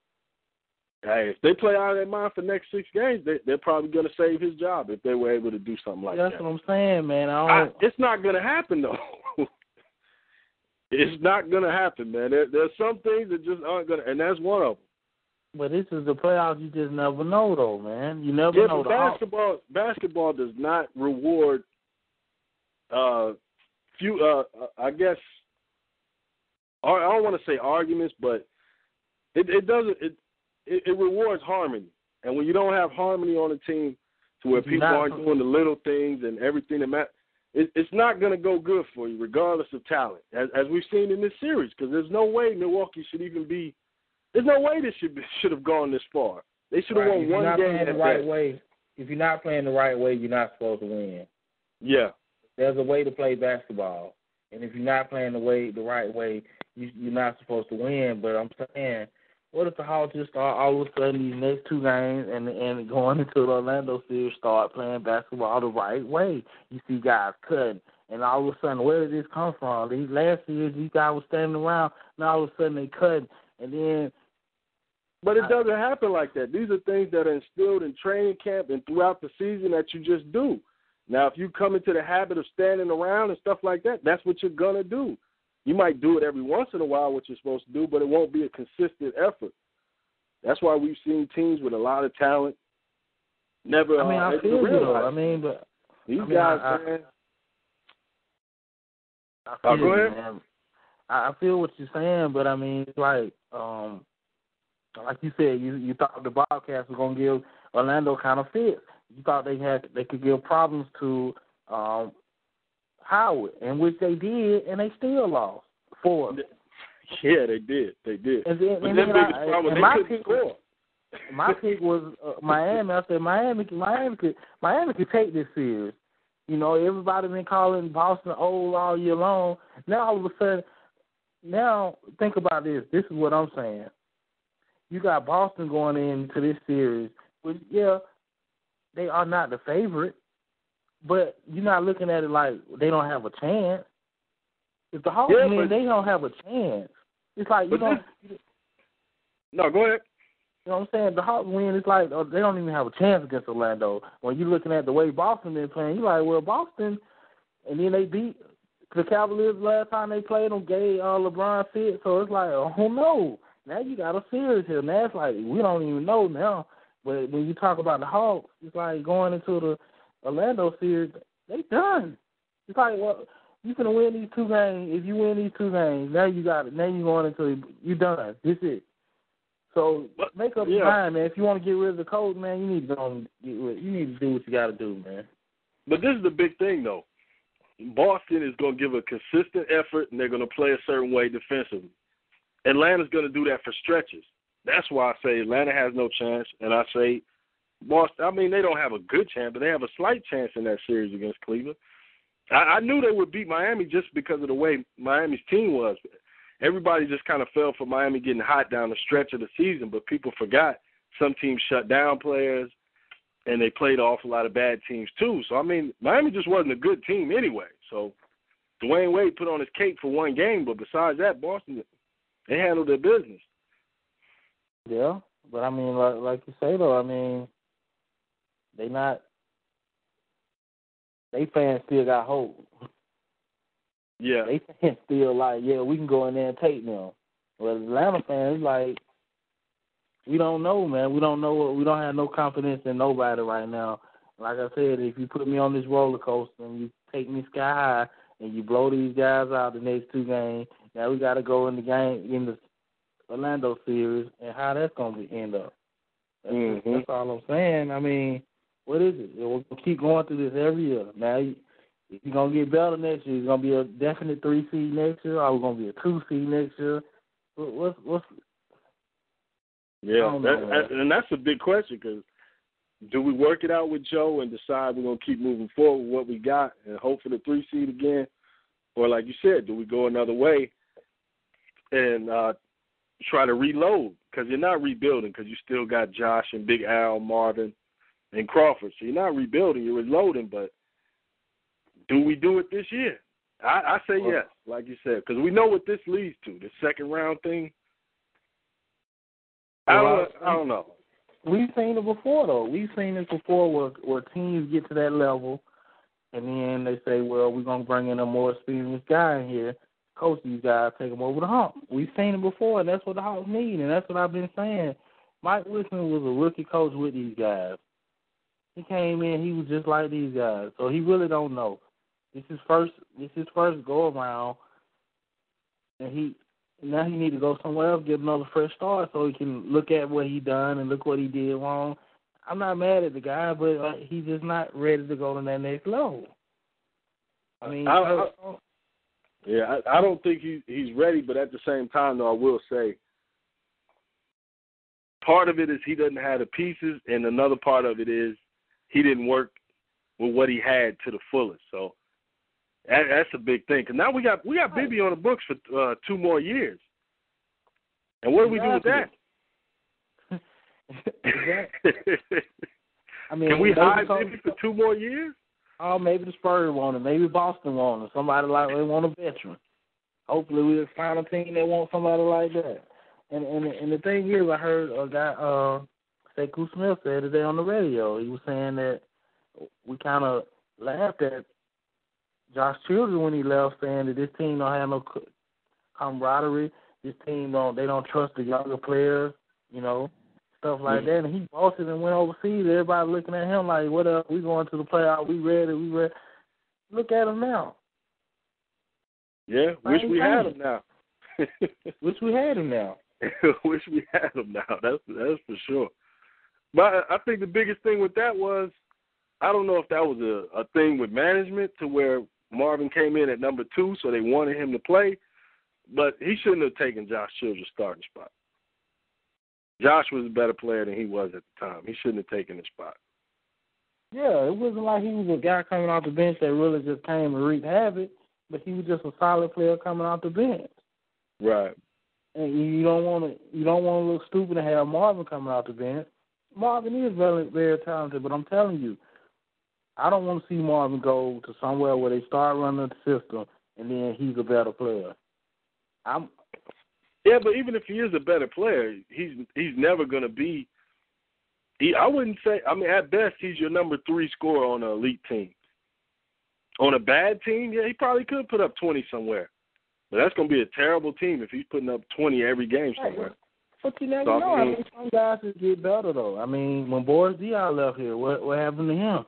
Hey, if they play out of their mind for the next 6 games, they're probably going to save his job if they were able to do something like that. That's what I'm saying, man. It's not going to happen, though. It's not going to happen, man. There's some things that just aren't going to, and that's one of them. But this is the playoffs. You just never know, though, man. You never know. Basketball does not reward I guess, I don't want to say arguments, but it doesn't. It rewards harmony. And when you don't have harmony on a team to where people aren't doing the little things and everything that matters, it's not going to go good for you, regardless of talent, as we've seen in this series, because there's no way Milwaukee should even be – there's no way this should have gone this far. They should have won one game. If you're not playing the right way, you're not supposed to win. Yeah. There's a way to play basketball. And if you're not playing the right way, you're not supposed to win. But I'm saying, what if the Hawks just start all of a sudden these next two games and going into the Orlando series start playing basketball the right way? You see guys cutting. And all of a sudden, where did this come from? These last years, these guys were standing around. Now all of a sudden they cut. And then... But it doesn't happen like that. These are things that are instilled in training camp and throughout the season that you just do. Now, if you come into the habit of standing around and stuff like that, that's what you're going to do. You might do it every once in a while, what you're supposed to do, but it won't be a consistent effort. That's why we've seen teams with a lot of talent never I feel you, though. But these guys, man. Go ahead. Man. I feel what you're saying, but, it's like you said, you thought the Bobcats were going to give Orlando kind of fits. You thought they could give problems to Howard, in which they did, and they still lost 4. Yeah, they did. My pick was Miami. I said Miami could take this series. You know, everybody been calling Boston old all year long. Now all of a sudden, think about this. This is what I'm saying. You got Boston going into this series, which, they are not the favorite, but you're not looking at it like they don't have a chance. If the Hawks win, they don't have a chance. It's like, No, go ahead. You know what I'm saying? The Hawks win, it's like they don't even have a chance against Orlando. When you're looking at the way Boston been playing, you're like, well, Boston, and then they beat the Cavaliers last time they played them, gave LeBron fit, so it's like, oh, no. Now you got a series here. Now it's like we don't even know now. But when you talk about the Hawks, it's like going into the Orlando series, they done. It's like, well, you're going to win these 2 games. If you win these 2 games, now you got it. Now you're going into you're done. This is it. So make up your mind, man. If you want to get rid of the coach, man, you need to you need to do what you got to do, man. But this is the big thing, though. Boston is going to give a consistent effort, and they're going to play a certain way defensively. Atlanta's going to do that for stretches. That's why I say Atlanta has no chance, and I say Boston, they don't have a good chance, but they have a slight chance in that series against Cleveland. I knew they would beat Miami just because of the way Miami's team was. Everybody just kind of fell for Miami getting hot down the stretch of the season, but people forgot some teams shut down players, and they played an awful lot of bad teams too. So, Miami just wasn't a good team anyway. So Dwayne Wade put on his cape for 1 game, but besides that, Boston, they handled their business. Yeah, but like you say though, they fans still got hope. Yeah. They fans still we can go in there and take them. Well, Atlanta fans, we don't know, man. We don't know. We don't have no confidence in nobody right now. like I said, if you put me on this roller coaster and you take me sky high and you blow these guys out the next 2 games, now we got to go in the Orlando series and how that's going to end up. That's all I'm saying. I mean, what is it? We'll keep going through this every year. Now, if you're going to get better next year, it's going to be a definite 3 seed next year, or we're going to be a 2 seed next year. What's Yeah, and that's a big question, because do we work it out with Joe and decide we're going to keep moving forward with what we got and hope for the 3 seed again? Or like you said, do we go another way and try to reload? Because you're not rebuilding, because you still got Josh and Big Al, Marvin, and Crawford. So you're not rebuilding, you're reloading. But do we do it this year? I say yes, like you said, because we know what this leads to, the second round thing. I don't know. We've seen it before, though. We've seen it before where teams get to that level, and then they say, well, we're going to bring in a more experienced guy in here, coach these guys, take them over the hump. We've seen it before, and that's what the Hawks need, and that's what I've been saying. Mike Woodson was a rookie coach with these guys. He came in, he was just like these guys, so he really don't know. This is his first go-around, and now he need to go somewhere else, get another fresh start so he can look at what he done and look what he did wrong. I'm not mad at the guy, but he's just not ready to go to that next level. I mean, I don't think he's ready, but at the same time, though, I will say part of it is he doesn't have the pieces, and another part of it is he didn't work with what he had to the fullest. So that's a big thing. Because now we got Bibby on the books for 2 more years. And what do we do with that? I mean, can we hide Bibby for 2 more years? Oh, maybe the Spurs want him. Maybe Boston want him. Somebody like they want a veteran. Hopefully we'll find a team that wants somebody like that. And the thing is, I heard a guy, Sekou Smith, said today on the radio. He was saying that we kind of laughed at Josh Children when he left, saying that this team don't have no camaraderie. This team don't trust the younger players, stuff like that. And he bossed it and went overseas. Everybody looking at him like, what up? We going to the playoffs. We ready. Look at him now. Yeah, wish we had him now. Wish we had him now. Wish we had him now. That's for sure. But I think the biggest thing with that was, I don't know if that was a thing with management to where Marvin came in at number 2, so they wanted him to play, but he shouldn't have taken Josh Children's starting spot. Josh was a better player than he was at the time. He shouldn't have taken the spot. Yeah, it wasn't like he was a guy coming off the bench that really just came and wreaked havoc, but he was just a solid player coming off the bench. Right. And you don't want to look stupid and have Marvin coming off the bench. Marvin is very, very talented, but I'm telling you, I don't want to see Marvin go to somewhere where they start running the system and then he's a better player. Yeah, but even if he is a better player, he's never going to be. I wouldn't say. I mean, at best, he's your number 3 scorer on an elite team. On a bad team, yeah, he probably could put up 20 somewhere. But that's going to be a terrible team if he's putting up 20 every game somewhere. But you never know. I mean, some guys just get better, though. I mean, when Boris Diaw left here, what happened to him?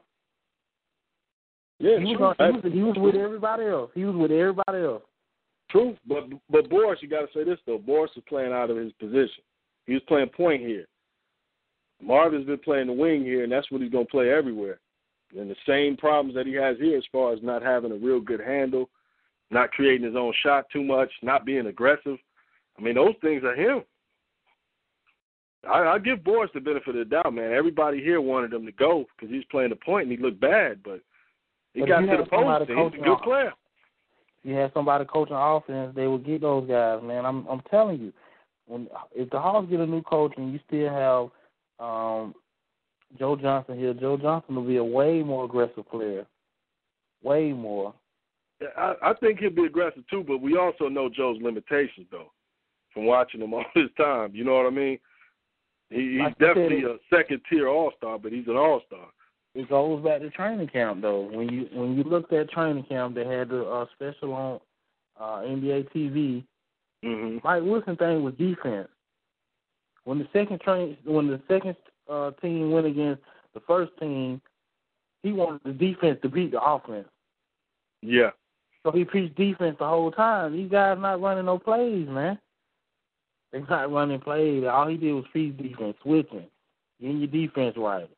Yeah, he was with everybody else. True, but Boris, you got to say this, though. Boris was playing out of his position. He was playing point here. Marvin's been playing the wing here, and that's what he's going to play everywhere. And the same problems that he has here as far as not having a real good handle, not creating his own shot too much, not being aggressive. I mean, those things are him. I give Boris the benefit of the doubt, man. Everybody here wanted him to go because he's playing the point and he looked bad, but he got to the post. He's a good player. You had somebody coaching offense, they would get those guys, man. I'm telling you, if the Hawks get a new coach and you still have Joe Johnson here, Joe Johnson will be a way more aggressive player, way more. I think he'll be aggressive too, but we also know Joe's limitations, though, from watching him all this time. You know what I mean? He's definitely a second-tier all-star, but he's an all-star. It goes back to training camp, though. When you looked at training camp, they had the special on NBA TV. Mm-hmm. Mike Wilson thing was defense. When the second team went against the first team, he wanted the defense to beat the offense. Yeah. So he preached defense the whole time. These guys not running no plays, man. They're not running plays. All he did was preach defense, switching, getting your defense right.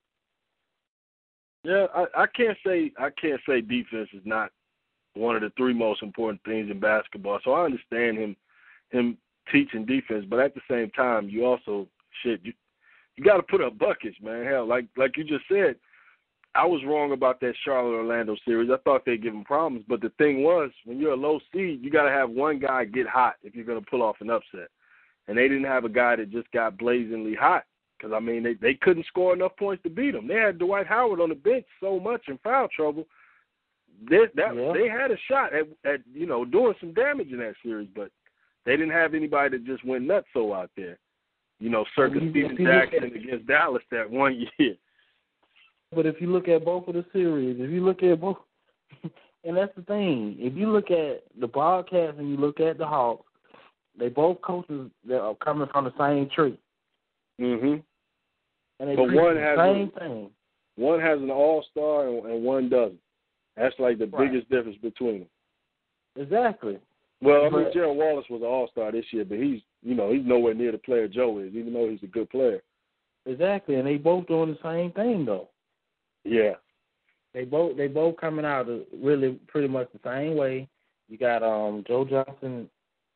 Yeah, I can't say defense is not one of the three most important things in basketball. So I understand him teaching defense, but at the same time, you also you got to put up buckets, man. Hell, like you just said, I was wrong about that Charlotte-Orlando series. I thought they'd give them problems, but the thing was, when you're a low seed, you got to have one guy get hot if you're going to pull off an upset. And they didn't have a guy that just got blazingly hot because, I mean, they couldn't score enough points to beat them. They had Dwight Howard on the bench so much in foul trouble. They had a shot at doing some damage in that series, but they didn't have anybody that just went nutso out there. Circa Steven Jackson against Dallas that 1 year. But if you look at both of the series, and that's the thing, if you look at the broadcast and you look at the Hawks, they both coaches that are coming from the same tree. Mm-hmm. And they but one has the same thing. One has an all-star and one doesn't. That's like the biggest difference between them. Exactly. Well, I mean, Gerald Wallace was an all-star this year, but he's nowhere near the player Joe is, even though he's a good player. Exactly, and they both doing the same thing though. Yeah. They both coming out really pretty much the same way. You got Joe Johnson.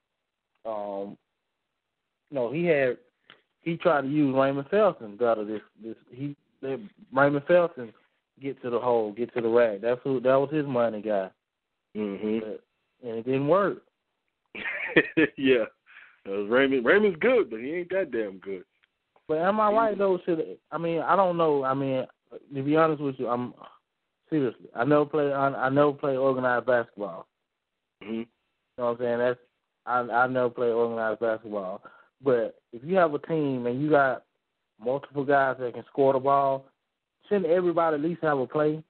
He tried to use Raymond Felton better. Raymond Felton get to the hole, get to the rack. That was his money guy. Mm-hmm. And it didn't work. Yeah. Raymond's good, but he ain't that damn good. But am I right though? I don't know. I mean, to be honest with you, I'm seriously. I never play organized basketball. Mm-hmm. You know what I'm saying? I never play organized basketball. But if you have a team and you got multiple guys that can score the ball, shouldn't everybody at least have a play?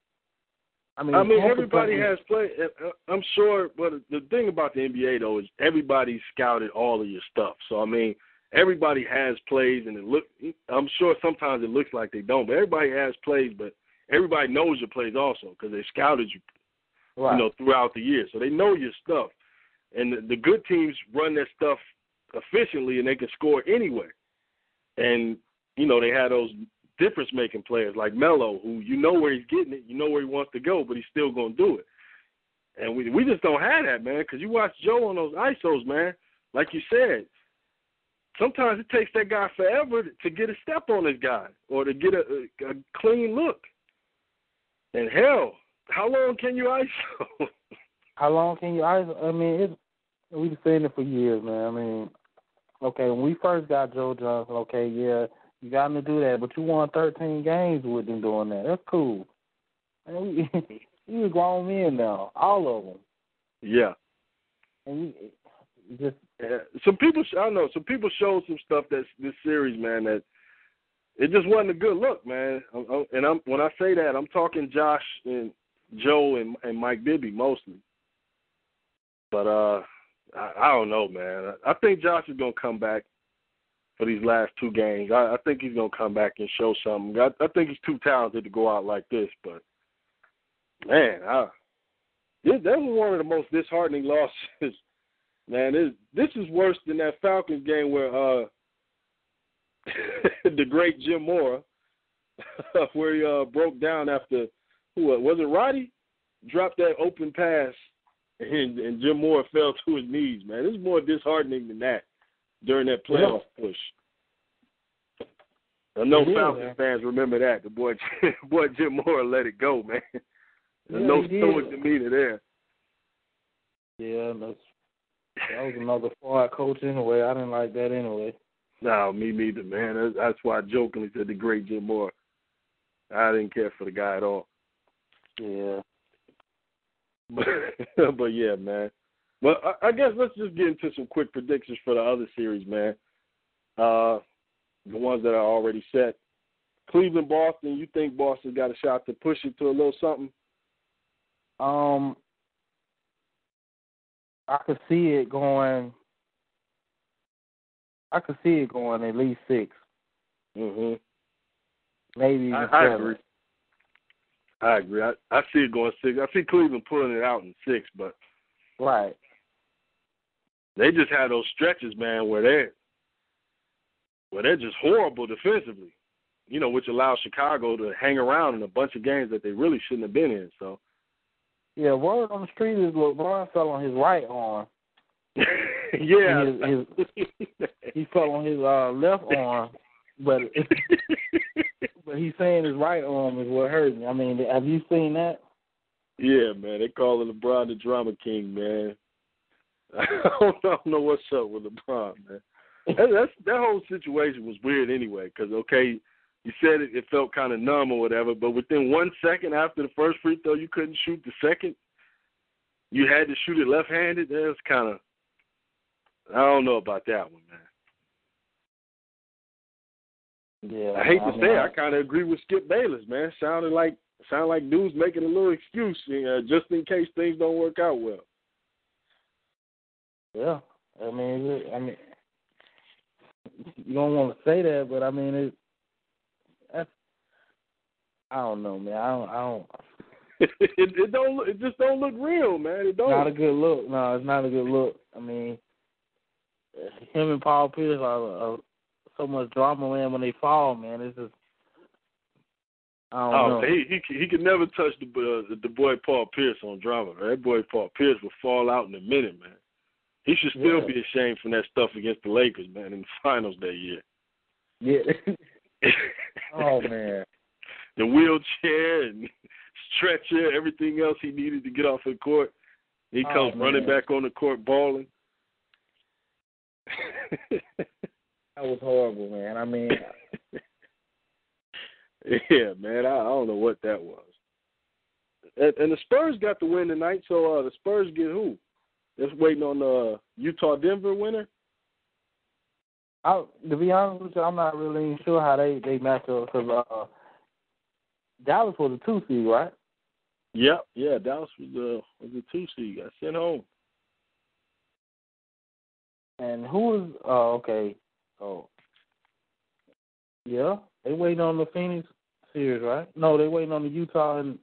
I mean everybody has play. I'm sure, but the thing about the NBA though is everybody scouted all of your stuff. So I mean, everybody has plays, and I'm sure sometimes it looks like they don't, but everybody has plays. But everybody knows your plays also because they scouted you, throughout the year. So they know your stuff, and the good teams run their stuff efficiently, and they can score anyway. And they had those difference-making players like Melo, who where he's getting it, where he wants to go, but he's still going to do it. And we just don't have that, man, because you watch Joe on those ISOs, man. Like you said, sometimes it takes that guy forever to get a step on this guy or to get a clean look. And hell, how long can you ISO? How long can you ISO? I mean, we've been saying it for years, man. I mean, okay, when we first got Joe Johnson, okay, yeah, you got him to do that, but you won 13 games with him doing that. That's cool. And we was grown men now, all of them. Yeah. And some people showed some stuff that's this series, man, that it just wasn't a good look, man. And when I say that, I'm talking Josh and Joe and Mike Bibby mostly. But I don't know, man. I think Josh is gonna come back for these last two games. I think he's gonna come back and show something. I think he's too talented to go out like this. But man, that was one of the most disheartening losses. Man, this is worse than that Falcons game where the great Jim Mora, where he broke down after was it Roddy? Dropped that open pass and Jim Mora fell to his knees, man. This is more disheartening than that during that playoff push. I know Falcons fans remember that. The boy Jim Mora let it go, man. There's no stoic demeanor there. Yeah, that was another far coach anyway. I didn't like that anyway. No, me neither, man. That's why I jokingly said the great Jim Mora. I didn't care for the guy at all. Yeah. But yeah, man. Well, I guess let's just get into some quick predictions for the other series, man. The ones that are already set. Cleveland, Boston. You think Boston got a shot to push it to a little something? I could see it going. At least 6. Mhm. Maybe even 7. I agree. I agree. I see it going 6. I see Cleveland pulling it out in 6, but right. They just had those stretches, man, where they're just horrible defensively. You know, which allows Chicago to hang around in a bunch of games that they really shouldn't have been in. So, yeah, word on the street is LeBron fell on his right arm. yeah, he fell on his left arm, but he's saying his right arm is what hurt me. I mean, have you seen that? Yeah, man, they calling LeBron the drama king, man. I don't know what's up with LeBron, man. That whole situation was weird anyway, because, okay, you said it felt kind of numb or whatever, but within 1 second after the first free throw, you couldn't shoot the second. You had to shoot it left-handed. That was kind of, I don't know about that one, man. Yeah, I hate to say it, I kind of agree with Skip Bayless, man. Sounded like dudes making a little excuse just in case things don't work out well. Yeah, I mean, you don't want to say that, but I mean, I don't know, man. I don't. It just don't look real, man. It don't. Not a good look. No, it's not a good look. I mean, him and Paul Pierce are so much drama, man. When they fall, man, it's just I don't know. He could never touch the boy Paul Pierce on drama. Man. That boy Paul Pierce would fall out in a minute, man. He should still be ashamed from that stuff against the Lakers, man, in the finals that year. Yeah. Oh man. The wheelchair and stretcher, everything else he needed to get off the court. He comes running back on the court balling. That was horrible, man. I mean, yeah, man, I don't know what that was. And the Spurs got the win tonight, so the Spurs get who? Just waiting on the Utah-Denver winner? To be honest with you, I'm not really sure how they match up because Dallas was a 2 seed, right? Yeah, Dallas was a 2 seed. Got sent home. And who was? Oh, okay. Oh, yeah. They waiting on the Phoenix series, right? No, they waiting on the Utah and.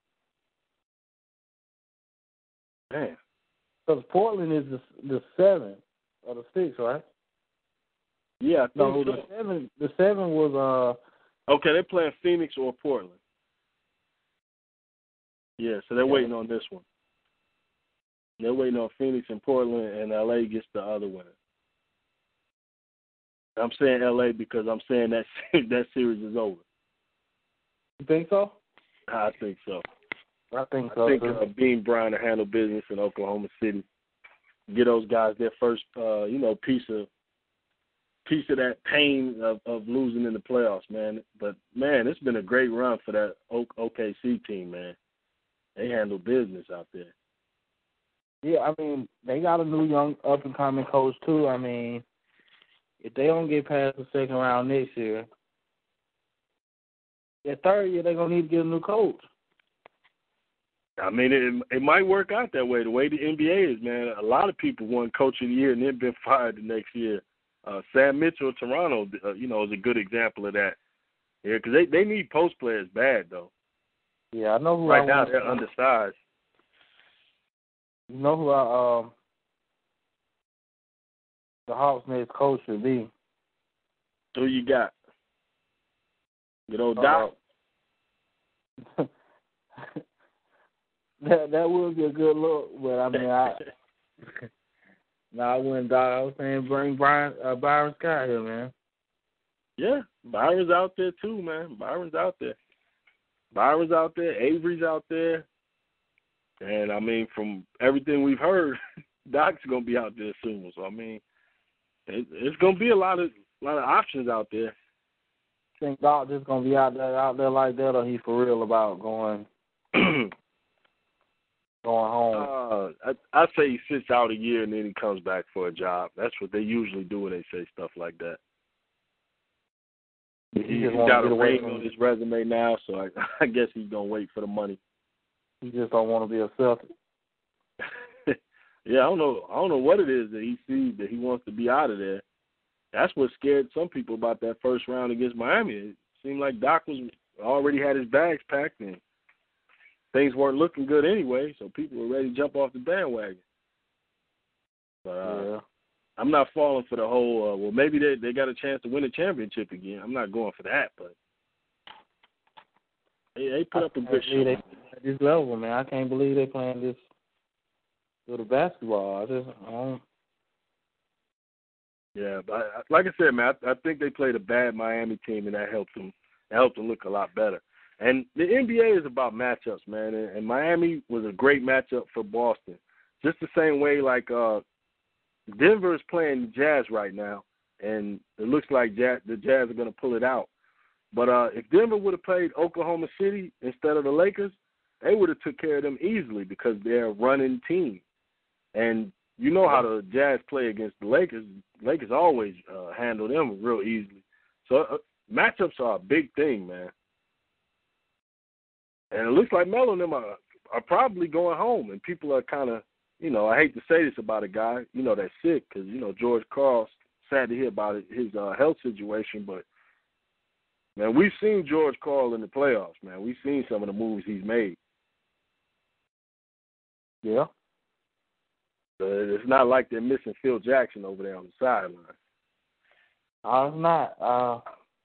Man. Because Portland is the 7 or the 6, right? Yeah, I think no, so. The 7 was Okay, they're playing Phoenix or Portland. Yeah, so they're waiting on this one. They're waiting on Phoenix and Portland, and LA gets the other winner. I'm saying LA because I'm saying that series is over. You think so? I think so. I think so. I think Bean Bryant will handle business in Oklahoma City. Get those guys their first, piece of that pain of losing in the playoffs, man. But, man, it's been a great run for that OKC team, man. They handle business out there. Yeah, I mean, they got a new young up-and-coming coach, too. I mean, if they don't get past the second round next year, the third year they're going to need to get a new coach. I mean, it might work out that way. The way the NBA is, man, a lot of people won Coach of the Year and then been fired the next year. Sam Mitchell of Toronto, is a good example of that. Yeah, because they need post players bad, though. Yeah, I know who right now they're undersized. You know who the Hawks' next coach should be? Who you got? Good old Doc? That would be a good look, but I mean, I wouldn't Doc. I was saying bring Byron Scott here, man. Yeah, Byron's out there too, man. Byron's out there. Avery's out there. And, I mean, from everything we've heard, Doc's going to be out there soon. So, I mean, it's going to be a lot of options out there. I think Doc just going to be out there like that, or he for real about going home? I say he sits out a year and then he comes back for a job. That's what they usually do when they say stuff like that. He's got a ring on his resume now, so I guess he's going to wait for the money. He just don't want to be a Celtic. Yeah, I don't know what it is that he sees that he wants to be out of there. That's what scared some people about that first round against Miami. It seemed like Doc already had his bags packed and things weren't looking good anyway, so people were ready to jump off the bandwagon. But I'm not falling for the whole, well, maybe they got a chance to win a championship again. I'm not going for that, but they put up a good show. At this level, man, I can't believe they playing this good of basketball. I don't. Yeah, but like I said, man, I think they played a bad Miami team, and that helped them. It helped them look a lot better. And the NBA is about matchups, man. And Miami was a great matchup for Boston. Just the same way, like Denver is playing the Jazz right now, and it looks like the Jazz are going to pull it out. But if Denver would have played Oklahoma City instead of the Lakers, they would have took care of them easily because they're a running team. And you know how the Jazz play against the Lakers. Lakers always handle them real easily. So matchups are a big thing, man. And it looks like Melo and them are probably going home, and people are kind of, I hate to say this about a guy, that's sick because, George Karl, sad to hear about his health situation, but, man, we've seen George Karl in the playoffs, man. We've seen some of the moves he's made. Yeah. It's not like they're missing Phil Jackson over there on the sideline. It's not.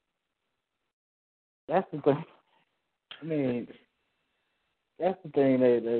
That's the thing. I mean, that's the thing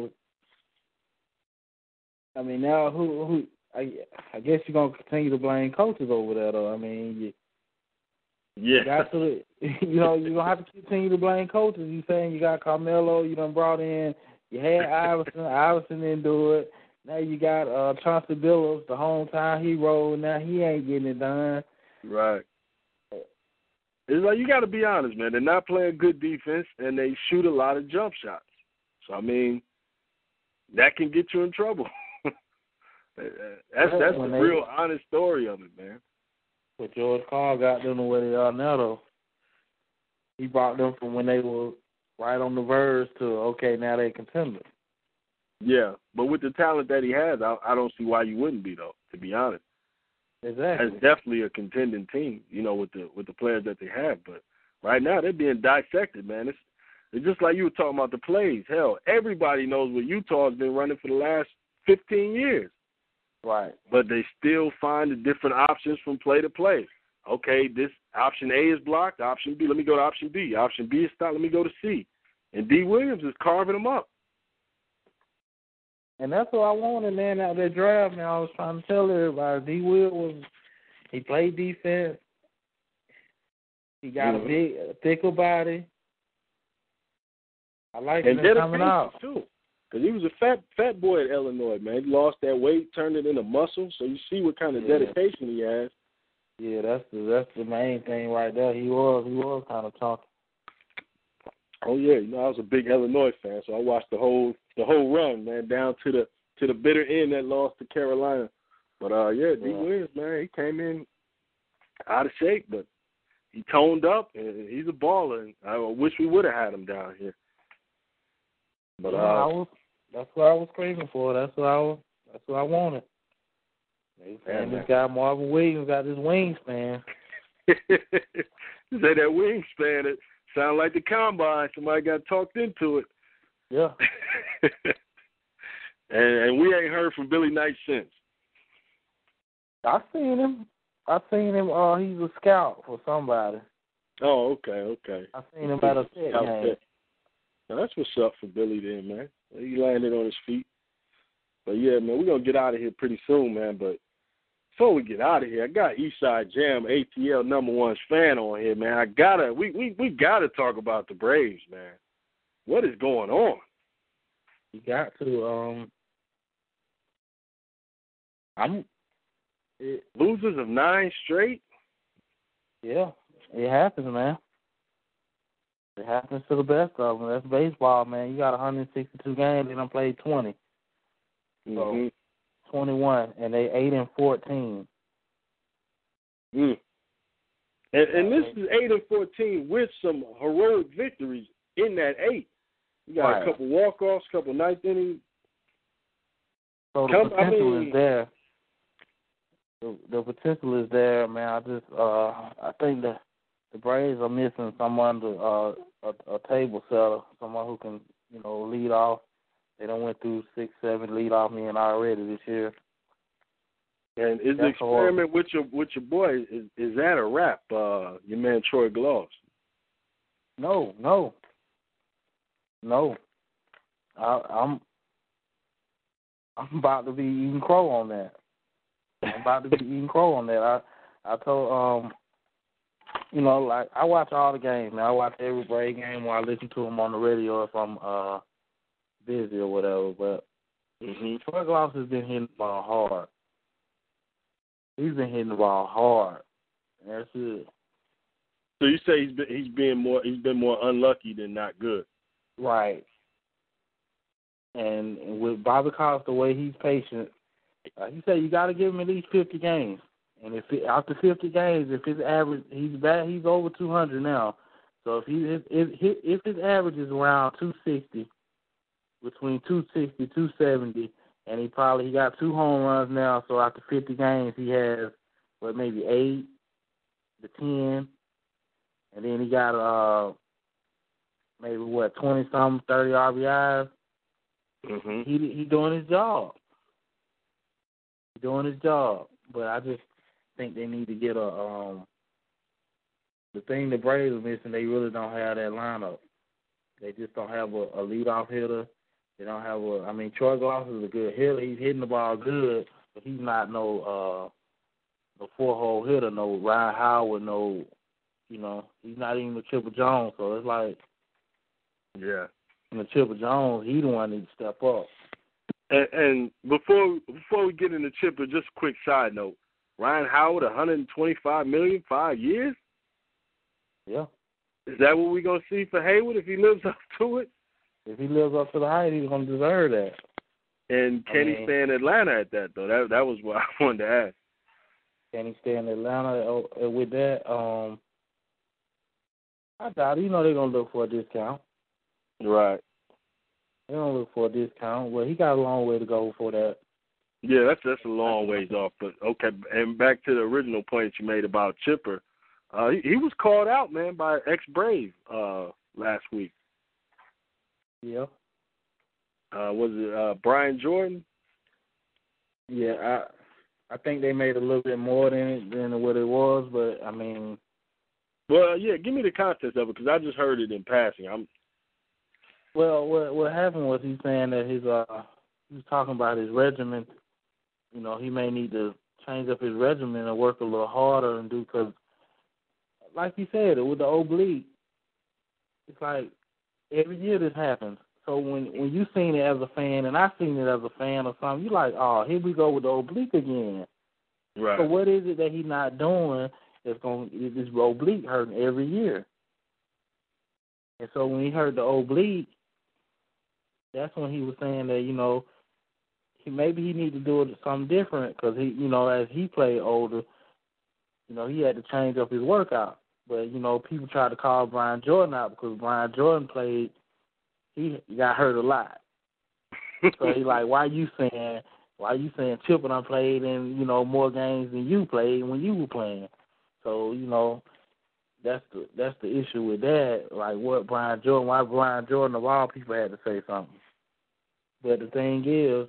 now who I guess you're gonna continue to blame coaches over there, though. I mean, you got to, you're gonna have to continue to blame coaches. You saying you got Carmelo, you done brought in, you had Iverson didn't do it. Now you got Chauncey Billups, the hometown hero. Now he ain't getting it done. Right. It's like you got to be honest, man. They're not playing good defense, and they shoot a lot of jump shots. So, I mean, that can get you in trouble. That's the real honest story of it, man. But George Karl got them the way they are now, though. He brought them from when they were right on the verge to, okay, now they contenders. Yeah, but with the talent that he has, I don't see why you wouldn't be, though, to be honest. Exactly. That's definitely a contending team, with the players that they have. But right now they're being dissected, man. It's just like you were talking about the plays. Hell, everybody knows what Utah's been running for the last 15 years. Right. But they still find the different options from play to play. Okay, this option A is blocked. Option B, let me go to option B. Option B is stopped. Let me go to C. And D. Williams is carving them up. And that's what I wanted, man, out of that draft, man. I was trying to tell everybody, D. Will he played defense. He got a thicker body. I like him coming out. Too. Because he was a fat boy at Illinois, man. He lost that weight, turned it into muscle, so you see what kind of dedication he has. Yeah, that's the main thing right there. He was kind of chunky. Oh yeah, I was a big Illinois fan, so I watched the whole run, man, down to the bitter end that lost to Carolina. But D. Williams, man, he came in out of shape, but he toned up and he's a baller. And I wish we would have had him down here. But that's what I was craving for. That's what I wanted. And this guy Marvin Williams got this wingspan. You say that wingspan, it sound like the combine. Somebody got talked into it. Yeah. and we ain't heard from Billy Knight since. I seen him. He's a scout for somebody. Oh, okay. I seen him at a Tech game. Now, that's what's up for Billy then, man. He landed on his feet. But, yeah, man, we're going to get out of here pretty soon, man. But before we get out of here, I got Eastside Jam, ATL #1 fan on here, man. We gotta talk about the Braves, man. What is going on? You got to. Losers of 9 straight? Yeah, it happens, man. It happens to the best of them. That's baseball, man. You got 162 games, they done played 20. So 21, and they 8-14. And this is 8-14 with some heroic victories in that 8. You got a couple walk-offs, couple ninth innings. So the potential is there. The potential is there, man. I think the Braves are missing someone a table setter, someone who can lead off. They done went through 6, 7 leadoff men already this year. And is the experiment with your boy, is that a wrap? Your man Troy Glaus? No. I'm about to be eating crow on that. I told like I watch all the games. Now I watch every Brave game or I listen to them on the radio if I'm busy or whatever. But Troy Glaus has been hitting the ball hard. He's been hitting the ball hard. That's it. So you say he's been more unlucky than not good. Right. And with Bobby Cox, the way he's patient, he said you got to give him at least 50 games. And after 50 games, if his average, he's over 200 now. So if his average is around 260, between 260 270, and he got 2 home runs now. So after 50 games, he has maybe 8 to 10, and then he got maybe 20-something, 30 RBIs. He doing his job. But I just think they need to get the thing the Braves are missing. They really don't have that lineup. They just don't have a leadoff hitter. They don't have Troy Glaus is a good hitter. He's hitting the ball good, but he's not no 4-hole hitter, no Ryan Howard, no, he's not even the Chipper Jones. So it's like, yeah. And the Chipper Jones, he the one that needs to step up. And before we get into Chipper, just a quick side note: Ryan Howard, $125 million, 5 years. Yeah. Is that what we're gonna see for Hayward if he lives up to it? If he lives up to the height, he's gonna deserve that. And can he stay in Atlanta at that though? That was what I wanted to ask. Can he stay in Atlanta with that? I doubt it. They're gonna look for a discount. Right. They don't look for a discount. Well, he got a long way to go for that. Yeah, that's a long ways off. But okay, and back to the original point you made about Chipper, he was called out, man, by ex-Brave last week. Yeah. Was it Brian Jordan? Yeah, I think they made a little bit more than what it was, but Well, yeah, give me the context of it because I just heard it in passing. Well, what happened was he's saying that he was talking about his regimen. He may need to change up his regimen and work a little harder and do, because, like he said, with the oblique, it's like every year this happens. So when you seen it as a fan and I seen it as a fan or something, you're like, oh, here we go with the oblique again. Right. So what is it that he's not doing that's this oblique hurting every year? And so when he heard the oblique, that's when he was saying that, maybe he need to do something different because he, as he played older, he had to change up his workout. But, people tried to call Brian Jordan out because Brian Jordan he got hurt a lot. So he like, why you saying Chipper done played in, more games than you played when you were playing? So, that's the issue with that. Like why Brian Jordan of all people had to say something. But the thing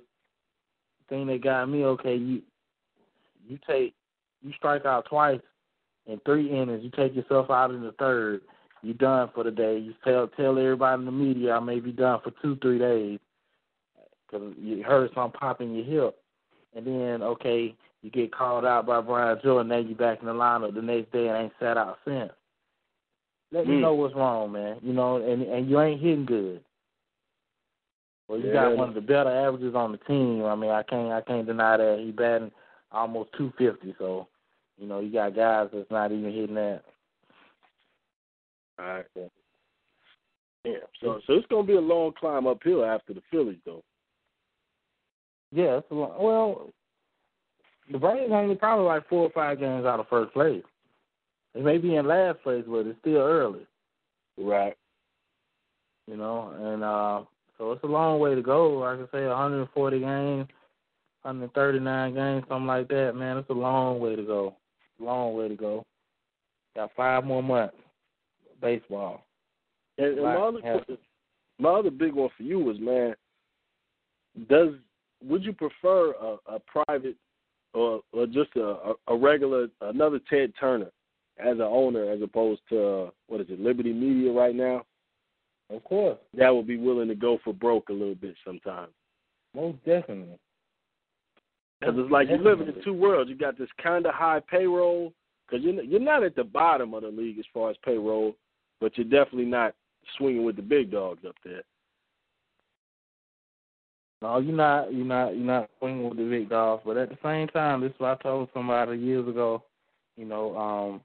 that got me, okay, you strike out twice in 3 innings, you take yourself out in the third, you done for the day. You tell everybody in the media I may be done for 2-3 days because you heard something pop in your hip. And then, okay, you get called out by Brian Jordan, now you back in the lineup the next day and ain't sat out since. Let me know what's wrong, man. And you ain't hitting good. Well, you got one of the better averages on the team. I can't deny that. He batting almost 250. So, you got guys that's not even hitting that. All right. Yeah. So it's gonna be a long climb uphill after the Phillies, though. Yeah, it's a long. Well, the Braves only probably like 4 or 5 games out of first place. They may be in last place, but it's still early. Right. So it's a long way to go. Like I say, 140 games, 139 games, something like that, man. It's a long way to go. Got 5 more months. Baseball. And my other question, my other big one for you was, man, would you prefer a private or just a regular, another Ted Turner as an owner as opposed to, what is it, Liberty Media right now? Of course. That would be willing to go for broke a little bit sometimes. Most definitely. Because it's like you're living in two worlds. You got this kind of high payroll, because you're not at the bottom of the league as far as payroll, but you're definitely not swinging with the big dogs up there. No, you're not swinging with the big dogs. But at the same time, this is what I told somebody years ago. You know,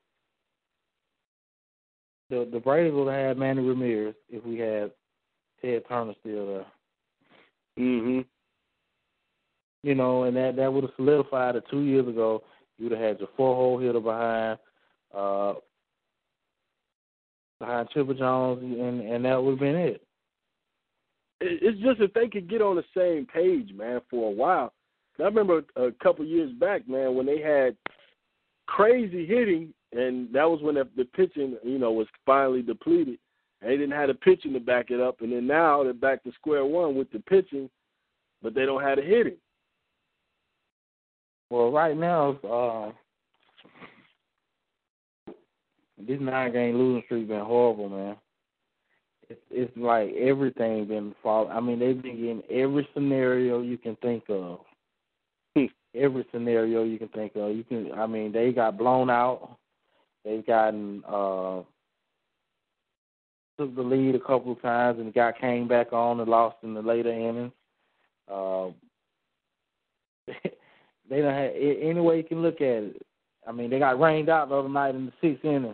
the Braves would have had Manny Ramirez if we had Ted Turner still there. Mhm. You know, and that would have solidified it 2 years ago. You would have had your 4-hole hitter behind Chipper Jones, and that would have been it. It's just if they could get on the same page, man, for a while. I remember a couple years back, man, when they had crazy hitting, and that was when the pitching, was finally depleted. And they didn't have the pitching to back it up, and then now they're back to square one with the pitching, but they don't have the hitting. Well, right now, this 9-game losing streak been horrible, man. It's like everything been falling. I mean, they've been getting every scenario you can think of. Every scenario you can think of. They got blown out. They've gotten took the lead a couple of times and came back on and lost in the later innings. They don't have any way you can look at it. I mean, they got rained out the other night in the 6th inning.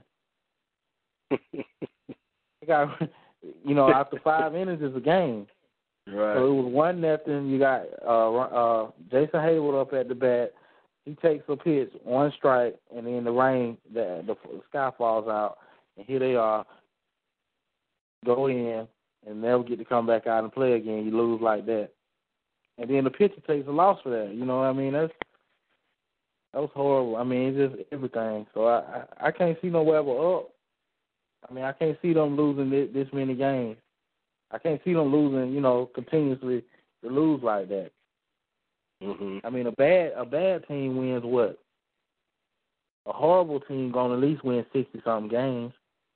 They got, after 5 innings is a game. Right. So it was 1-0. You got Jason Hayward up at the bat. He takes a pitch, 1 strike, and then the rain, the sky falls out, and here they are. Go in and never get to come back out and play again. You lose like that. And then the pitcher takes a loss for that. You know what I mean? That was horrible. I mean, it's just everything. So I can't see nowhere but up. I mean, I can't see them losing this many games. I can't see them losing, continuously to lose like that. Mm-hmm. I mean, a bad team wins what? A horrible team going to at least win 60-something games.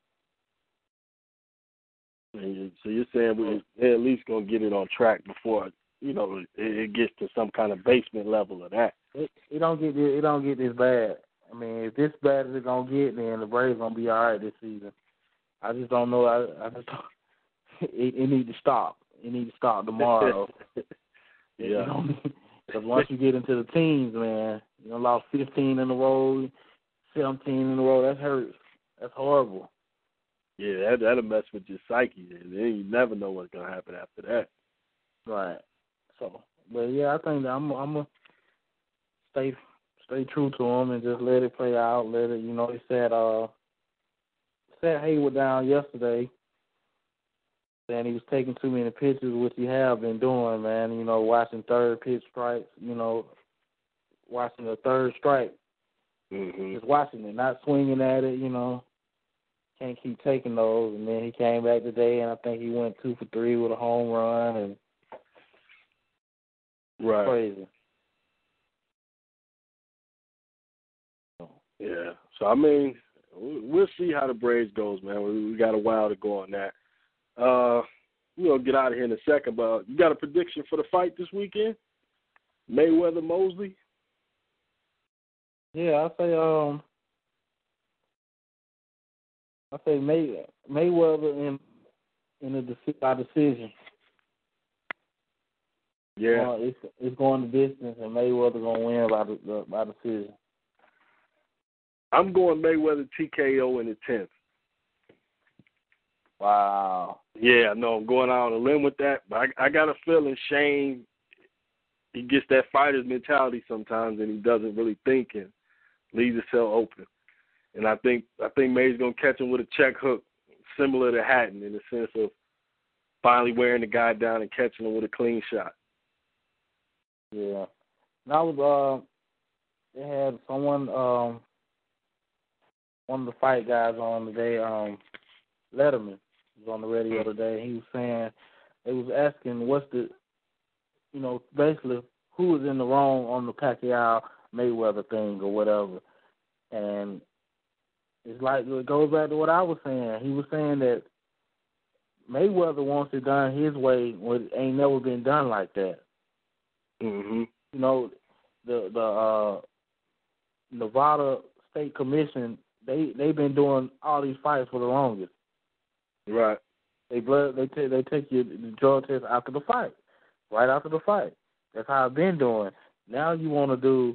So you're saying they're at least going to get it on track before it gets to some kind of basement level of that. It don't get this bad. I mean, if this bad as it's gonna get, then the Braves gonna be all right this season. I just don't know. I just don't, it need to stop. It need to stop tomorrow. Yeah. Because once you get into the teams, man, lost 15 in a row, 17 in a row. That hurts. That's horrible. Yeah, that'll mess with your psyche. Then you never know what's gonna happen after that. Right. So, but yeah, I think that I'm gonna stay true to him and just let it play out. Let it, he sat Hayward down yesterday, saying he was taking too many pitches, which he have been doing, man. Watching third pitch strikes, watching the third strike, just watching it, not swinging at it, Can't keep taking those. And then he came back today, and I think he went 2 for 3 with a home run and. Right. Crazy. Yeah. So, I mean, we'll see how the Braves goes, man. We got a while to go on that. We'll get out of here in a second, but you got a prediction for the fight this weekend? Mayweather-Mosley? Yeah, I say Mayweather by decision. Yeah, it's going the distance, and Mayweather gonna win by decision. I'm going Mayweather TKO in the 10th. Wow. Yeah, no, I'm going out on a limb with that, but I got a feeling Shane, he gets that fighter's mentality sometimes, and he doesn't really think and leaves himself open. And I think May's gonna catch him with a check hook, similar to Hatton, in the sense of finally wearing the guy down and catching him with a clean shot. Yeah. Now they had someone, one of the fight guys on today, Letterman was on the radio today. He was saying they was asking what's the, basically who was in the wrong on the Pacquiao Mayweather thing or whatever. And it's like, it goes back to what I was saying. He was saying that Mayweather wants it done his way when it ain't never been done like that. Mm-hmm. The Nevada State Commission, they've been doing all these fights for the longest. Right. They take your the drug test after the fight, right after the fight. That's how I've been doing. Now you want to do,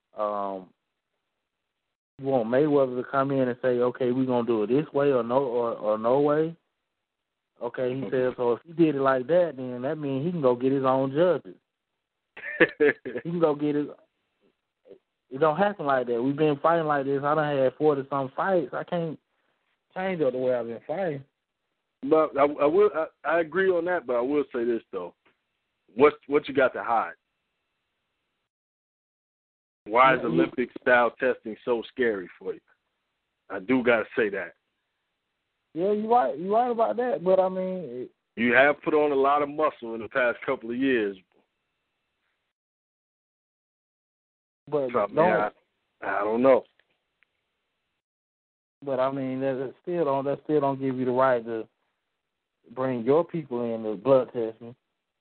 you want Mayweather to come in and say, okay, we're gonna do it this way or no way. Okay, he says, so if he did it like that, then that means he can go get his own judges. He can go get his. It don't happen like that. We've been fighting like this. I done had 40-some fights. I can't change up the way I've been fighting. But I agree on that, but I will say this though. What you got to hide? Why is Olympic style testing so scary for you? I do gotta say that. Yeah, you're right. You're right about that. But I mean, you have put on a lot of muscle in the past couple of years. But so, I don't know. But I mean, that still don't give you the right to bring your people in the blood testing.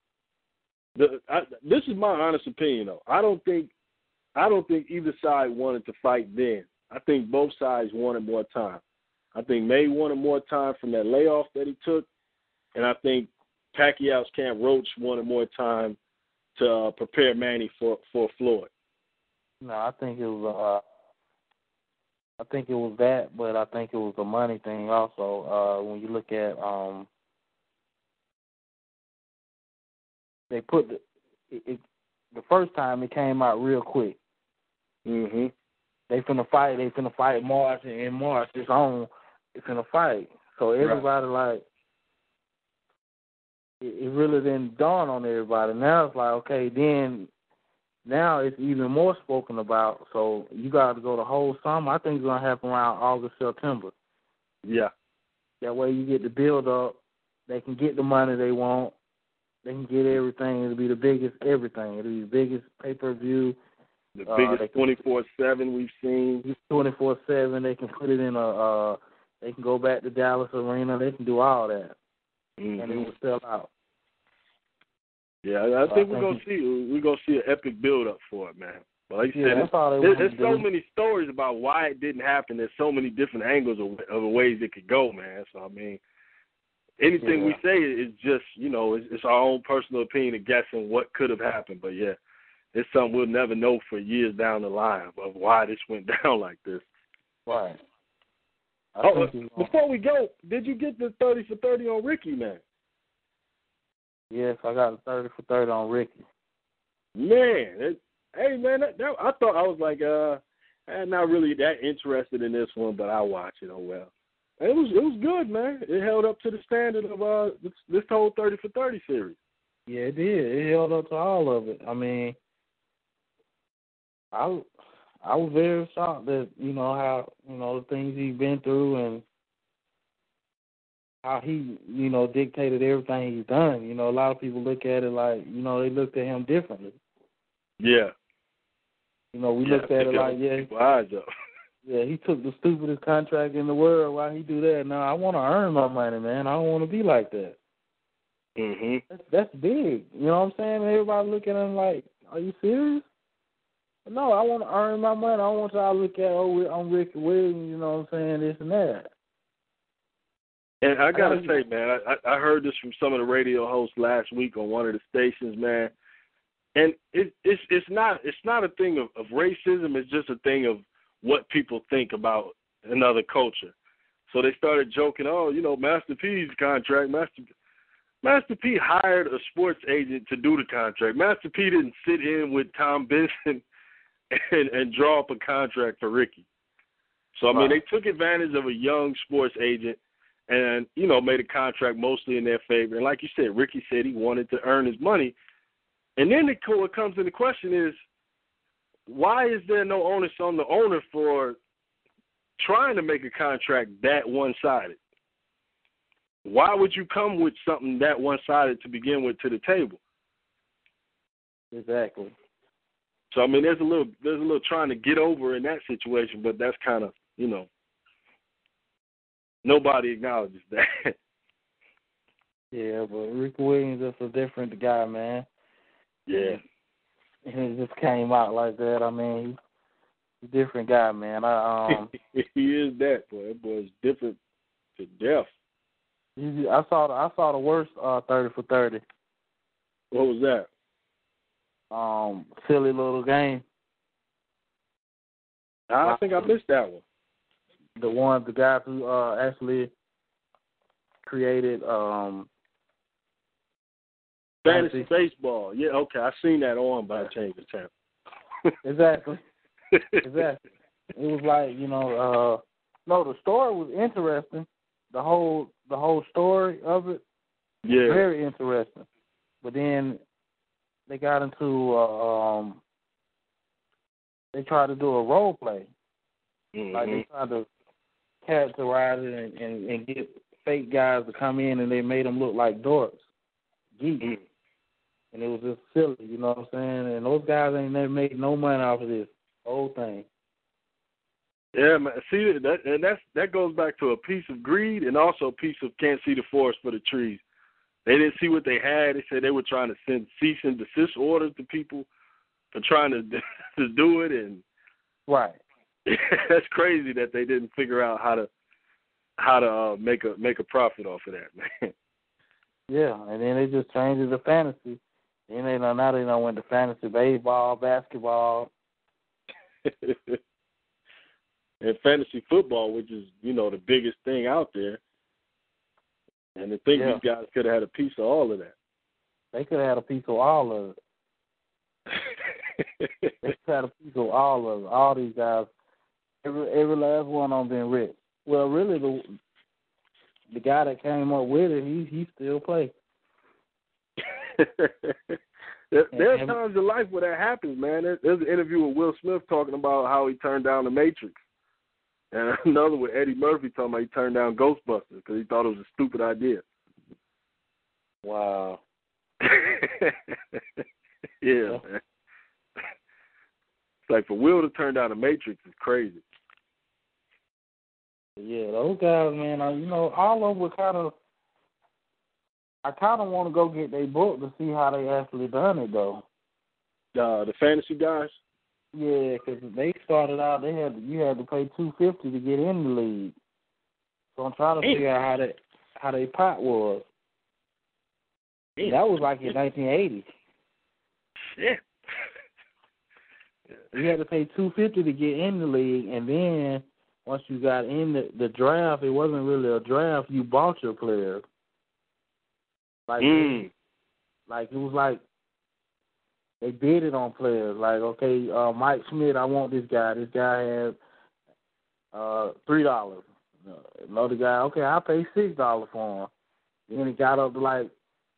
This is my honest opinion, though. I don't think either side wanted to fight then. I think both sides wanted more time. I think May wanted more time from that layoff that he took, and I think Pacquiao's camp Roach wanted more time to prepare Manny for Floyd. No, I think it was that, but I think it was the money thing also. When you look at they put the first time it came out real quick. Mm-hmm. They finna fight March, and in March it's finna fight. So everybody like it really didn't dawn on everybody. Now it's like, okay, then now it's even more spoken about. So you got to go the whole summer. I think it's gonna happen around August, September. Yeah. That way you get the build up. They can get the money they want. They can get everything. It'll be the biggest everything. It'll be the biggest pay-per-view. The biggest 24/7 we've seen. 24/7. They can put it in a. They can go back to Dallas Arena. They can do all that, and it will sell out. Yeah, I think we're gonna see an epic build-up for it, man. But like you said, there's so many stories about why it didn't happen. There's so many different angles of ways it could go, man. So I mean, anything we say is just it's our own personal opinion of guessing what could have happened. But yeah, it's something we'll never know for years down the line of why this went down like this. Right. Before we go, did you get the 30 for 30 on Ricky, man? Yes, I got a 30 for 30 on Ricky. Man, hey, man, I thought I was like, I'm not really that interested in this one, but I'll watch it. Oh, well. It was good, man. It held up to the standard of this whole 30 for 30 series. Yeah, it did. It held up to all of it. I mean, I was very shocked that, how, the things he's been through and how he, dictated everything he's done. A lot of people look at it like, they looked at him differently. Yeah. We looked at it like, eyes up. Yeah, he took the stupidest contract in the world. Why he do that? No, I want to earn my money, man. I don't want to be like that. Mm-hmm. That's big. You know what I'm saying? Everybody look at him like, are you serious? No, I want to earn my money. I don't want y'all to look at, I'm Ricky Williams, you know what I'm saying, this and that. And I got to say, man, I heard this from some of the radio hosts last week on one of the stations, man. And it's not a thing of racism. It's just a thing of what people think about another culture. So they started joking, Master P's contract. Master P hired a sports agent to do the contract. Master P didn't sit in with Tom Benson and draw up a contract for Ricky. So, I mean, they took advantage of a young sports agent and, made a contract mostly in their favor. And like you said, Ricky said he wanted to earn his money. And then what comes into question is, why is there no onus on the owner for trying to make a contract that one-sided? why would you come with something that one-sided to begin with to the table? Exactly. So I mean, there's a little trying to get over in that situation, but that's kind of, nobody acknowledges that. Yeah, but Ricky Williams is a different guy, man. Yeah. And it just came out like that. I mean, he's a different guy, man. He is that, boy. That boy's different to death. I saw the worst 30 for 30. What was that? Silly little game. I think I missed that one. The guy who actually created fantasy baseball. Yeah, okay, I seen that on, but I changed the channel. Exactly. Exactly. It was like, no, the story was interesting. The whole story of it, very interesting. But then they got into they tried to do a role play. Mm-hmm. Like they tried to characterize it and get fake guys to come in, and they made them look like dorks, geeks. Mm-hmm. And it was just silly, you know what I'm saying? And those guys ain't never made no money off of this whole thing. Yeah, man. See, that goes back to a piece of greed and also a piece of can't see the forest for the trees. They didn't see what they had. They said they were trying to send cease and desist orders to people for trying to do it, and right. That's crazy that they didn't figure out how to make a profit off of that, man. Yeah, and then they just changed it to fantasy. And now they went to fantasy baseball, basketball. And fantasy football, which is, the biggest thing out there. And I think these guys could have had a piece of all of that. They could have had a piece of all of it. They could have had a piece of all of it. All these guys, every last one of them been rich. Well, really, the guy that came up with it, he still plays. There are times in life where that happens, man. There's an interview with Will Smith talking about how he turned down The Matrix. And another with Eddie Murphy talking about he turned down Ghostbusters because he thought it was a stupid idea. Wow. Yeah, man. It's like for Will to turn down The Matrix is crazy. Yeah, those guys, man, all of them were I kind of want to go get their book to see how they actually done it, though. The fantasy guys? Yeah, because they started out, you had to pay $250 to get in the league. So I'm trying to figure out how they pot was. That was like in 1980. Shit. You had to pay $250 to get in the league, and then once you got in the draft, it wasn't really a draft. You bought your players. Like it was like they bid it on players. Like, okay, Mike Smith, I want this guy. This guy has $3. Another guy, okay, I'll pay $6 for him. Then it got up to like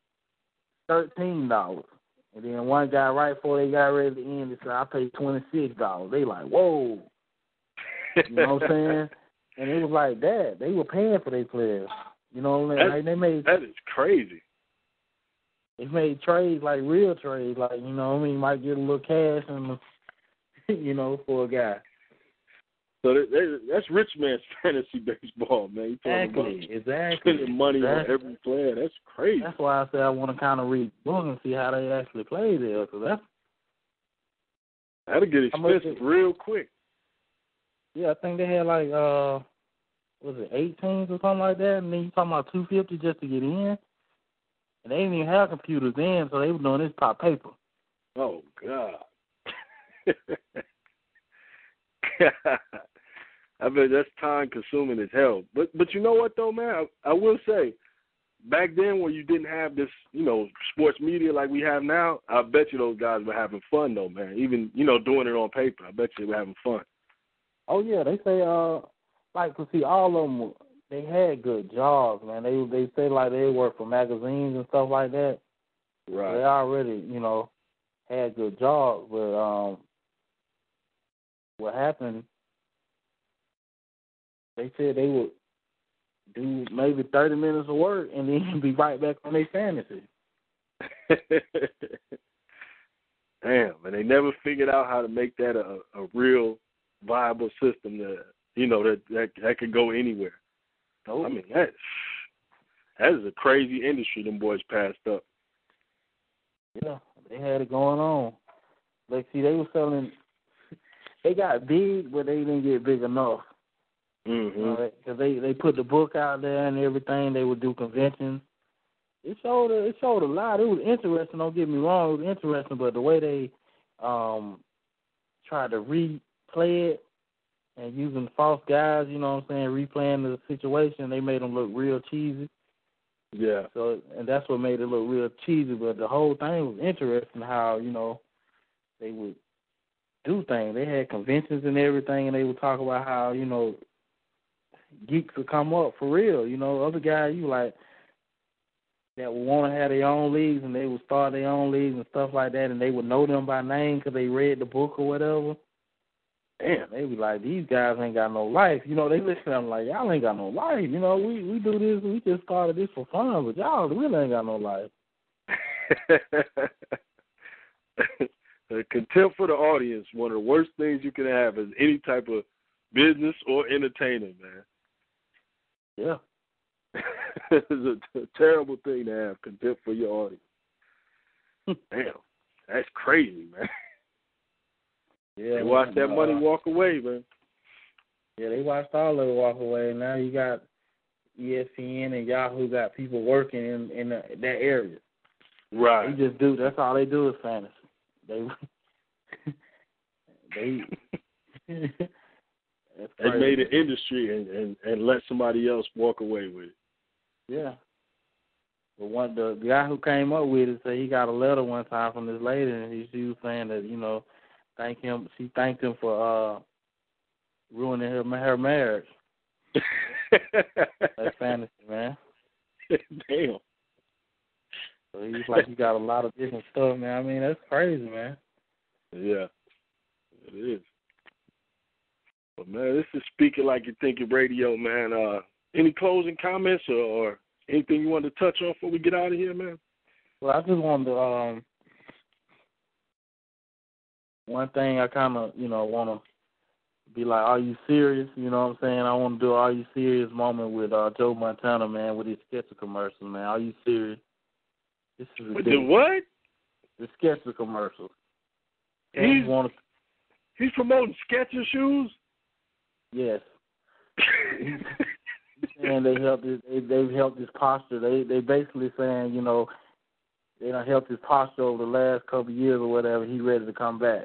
$13. And then one guy, right before they got ready to end, they said, I'll pay $26. They like, whoa. You know what I'm saying? And it was like that. They were paying for their players. You know what I mean? That is crazy. They made trades, like real trades, like, you might get a little cash and, for a guy. So that's rich man's fantasy baseball, man. Exactly. Spending money on every player. That's crazy. That's why I say I want to kind of read the book and see how they actually play there. So that'll get expensive real quick. Yeah, I think they had like, 8 teams or something like that? And then you talking about $250 just to get in? And they didn't even have computers then, so they were doing this by paper. Oh, God. I bet that's time-consuming as hell. But you know what, though, man? I will say, back then when you didn't have this, sports media like we have now, I bet you those guys were having fun, though, man. Even, doing it on paper, I bet you they were having fun. Oh, yeah. They say, all of them, they had good jobs, man. They say like they work for magazines and stuff like that. Right. They already, had good jobs, but what happened? They said they do maybe 30 minutes of work and then be right back on their fantasy. Damn, and they never figured out how to make that a real viable system that could go anywhere. Nope. I mean, that is a crazy industry them boys passed up. Yeah, they had it going on. Like, see, they were selling. They got big, but they didn't get big enough. Mm-hmm. Because they put the book out there and everything. They would do conventions. It showed a lot. It was interesting. Don't get me wrong. It was interesting, but the way they tried to replay it and using false guys, you know what I'm saying, replaying the situation, they made them look real cheesy. Yeah. So, and that's what made it look real cheesy. But the whole thing was interesting. How they would do things. They had conventions and everything, and they would talk about how geeks would come up for real. Other guys that would want to have their own leagues, and they would start their own leagues and stuff like that, and they would know them by name because they read the book or whatever. Damn, they be like, these guys ain't got no life. They listen to them like, y'all ain't got no life. We do this, we just started this for fun, but y'all really ain't got no life. Contempt for the audience, one of the worst things you can have is any type of business or entertainment, man. Yeah. It's a terrible thing to have, contempt for your audience. Damn, that's crazy, man. Yeah, they watched that money walk away, man. Yeah, they watched all of it walk away. Now you got ESPN and Yahoo got people working in that area. Right. They just do. That's all they do is fantasy. They made an industry and let somebody else walk away with it. Yeah. But the guy who came up with it said he got a letter one time from this lady, and she was saying that she thanked him for ruining her marriage. That's fantasy, man. Damn. So he's like, he got a lot of different stuff, man. I mean, that's crazy, man. Yeah, it is. But, man, this is Speaking Like You're Thinking Radio, man. Any closing comments or anything you want to touch on before we get out of here, man? Well, I just wanted to, one thing I kind of, want to be like, are you serious? You know what I'm saying? I want to do Are You Serious moment with Joe Montana, man, with his Sketcher commercials, man. Are you serious? This is ridiculous. With the what? The Sketcher commercials. He's promoting Skechers shoes? Yes. And they've helped his posture. They basically saying, they done helped his posture over the last couple of years or whatever. He ready to come back.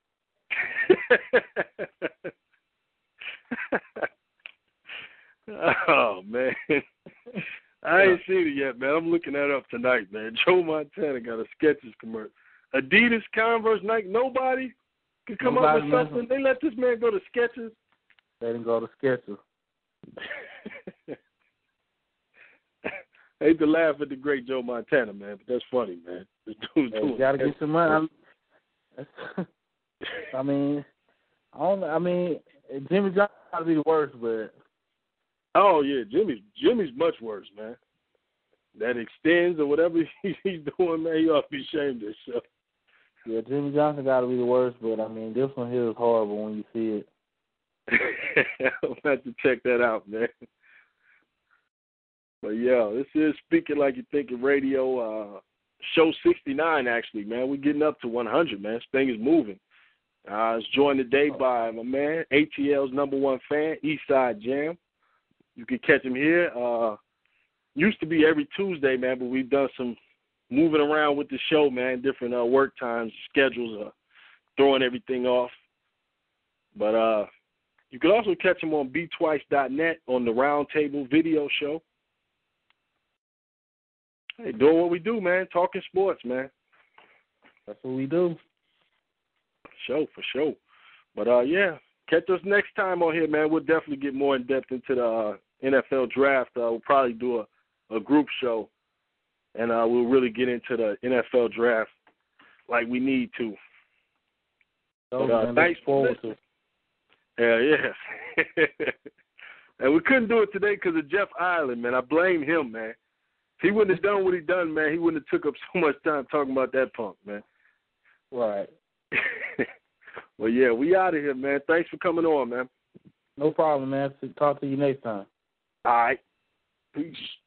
Oh, man. I ain't seen it yet, man. I'm looking that up tonight, man. Joe Montana got a Skechers commercial. Adidas, Converse, Nike, nobody could come up with something. They let this man go to Skechers. They didn't go to Skechers. I hate to laugh at the great Joe Montana, man, but that's funny, man. You got to get some money. I mean, Jimmy Johnson got to be the worst, but. Oh yeah, Jimmy's much worse, man. That extends or whatever he's doing, man. He ought to be ashamed of himself. Yeah, Jimmy Johnson got to be the worst, but I mean, this one here is horrible when you see it. I'll have to check that out, man. But yeah, this is Speaking Like You're Thinking Radio, show 69, actually, man. We're getting up to 100, man. This thing is moving. It's joined today by my man, ATL's #1 fan, Eastside Jam. You can catch him here. Used to be every Tuesday, man, but we've done some moving around with the show, man. Different work times, schedules, throwing everything off. But you can also catch him on BTwice.net on the Roundtable video show. Hey, doing what we do, man. Talking sports, man. That's what we do. For sure. But, yeah, catch us next time on here, man. We'll definitely get more in-depth into the NFL draft. We'll probably do a group show, and we'll really get into the NFL draft like we need to. But, thanks for listening. Yeah. And we couldn't do it today because of Jeff Ireland, man. I blame him, man. If he wouldn't have done what he done, man, he wouldn't have took up so much time talking about that punk, man. Right. Well, yeah, we out of here, man. Thanks for coming on, man. No problem, man. Talk to you next time. All right. Peace.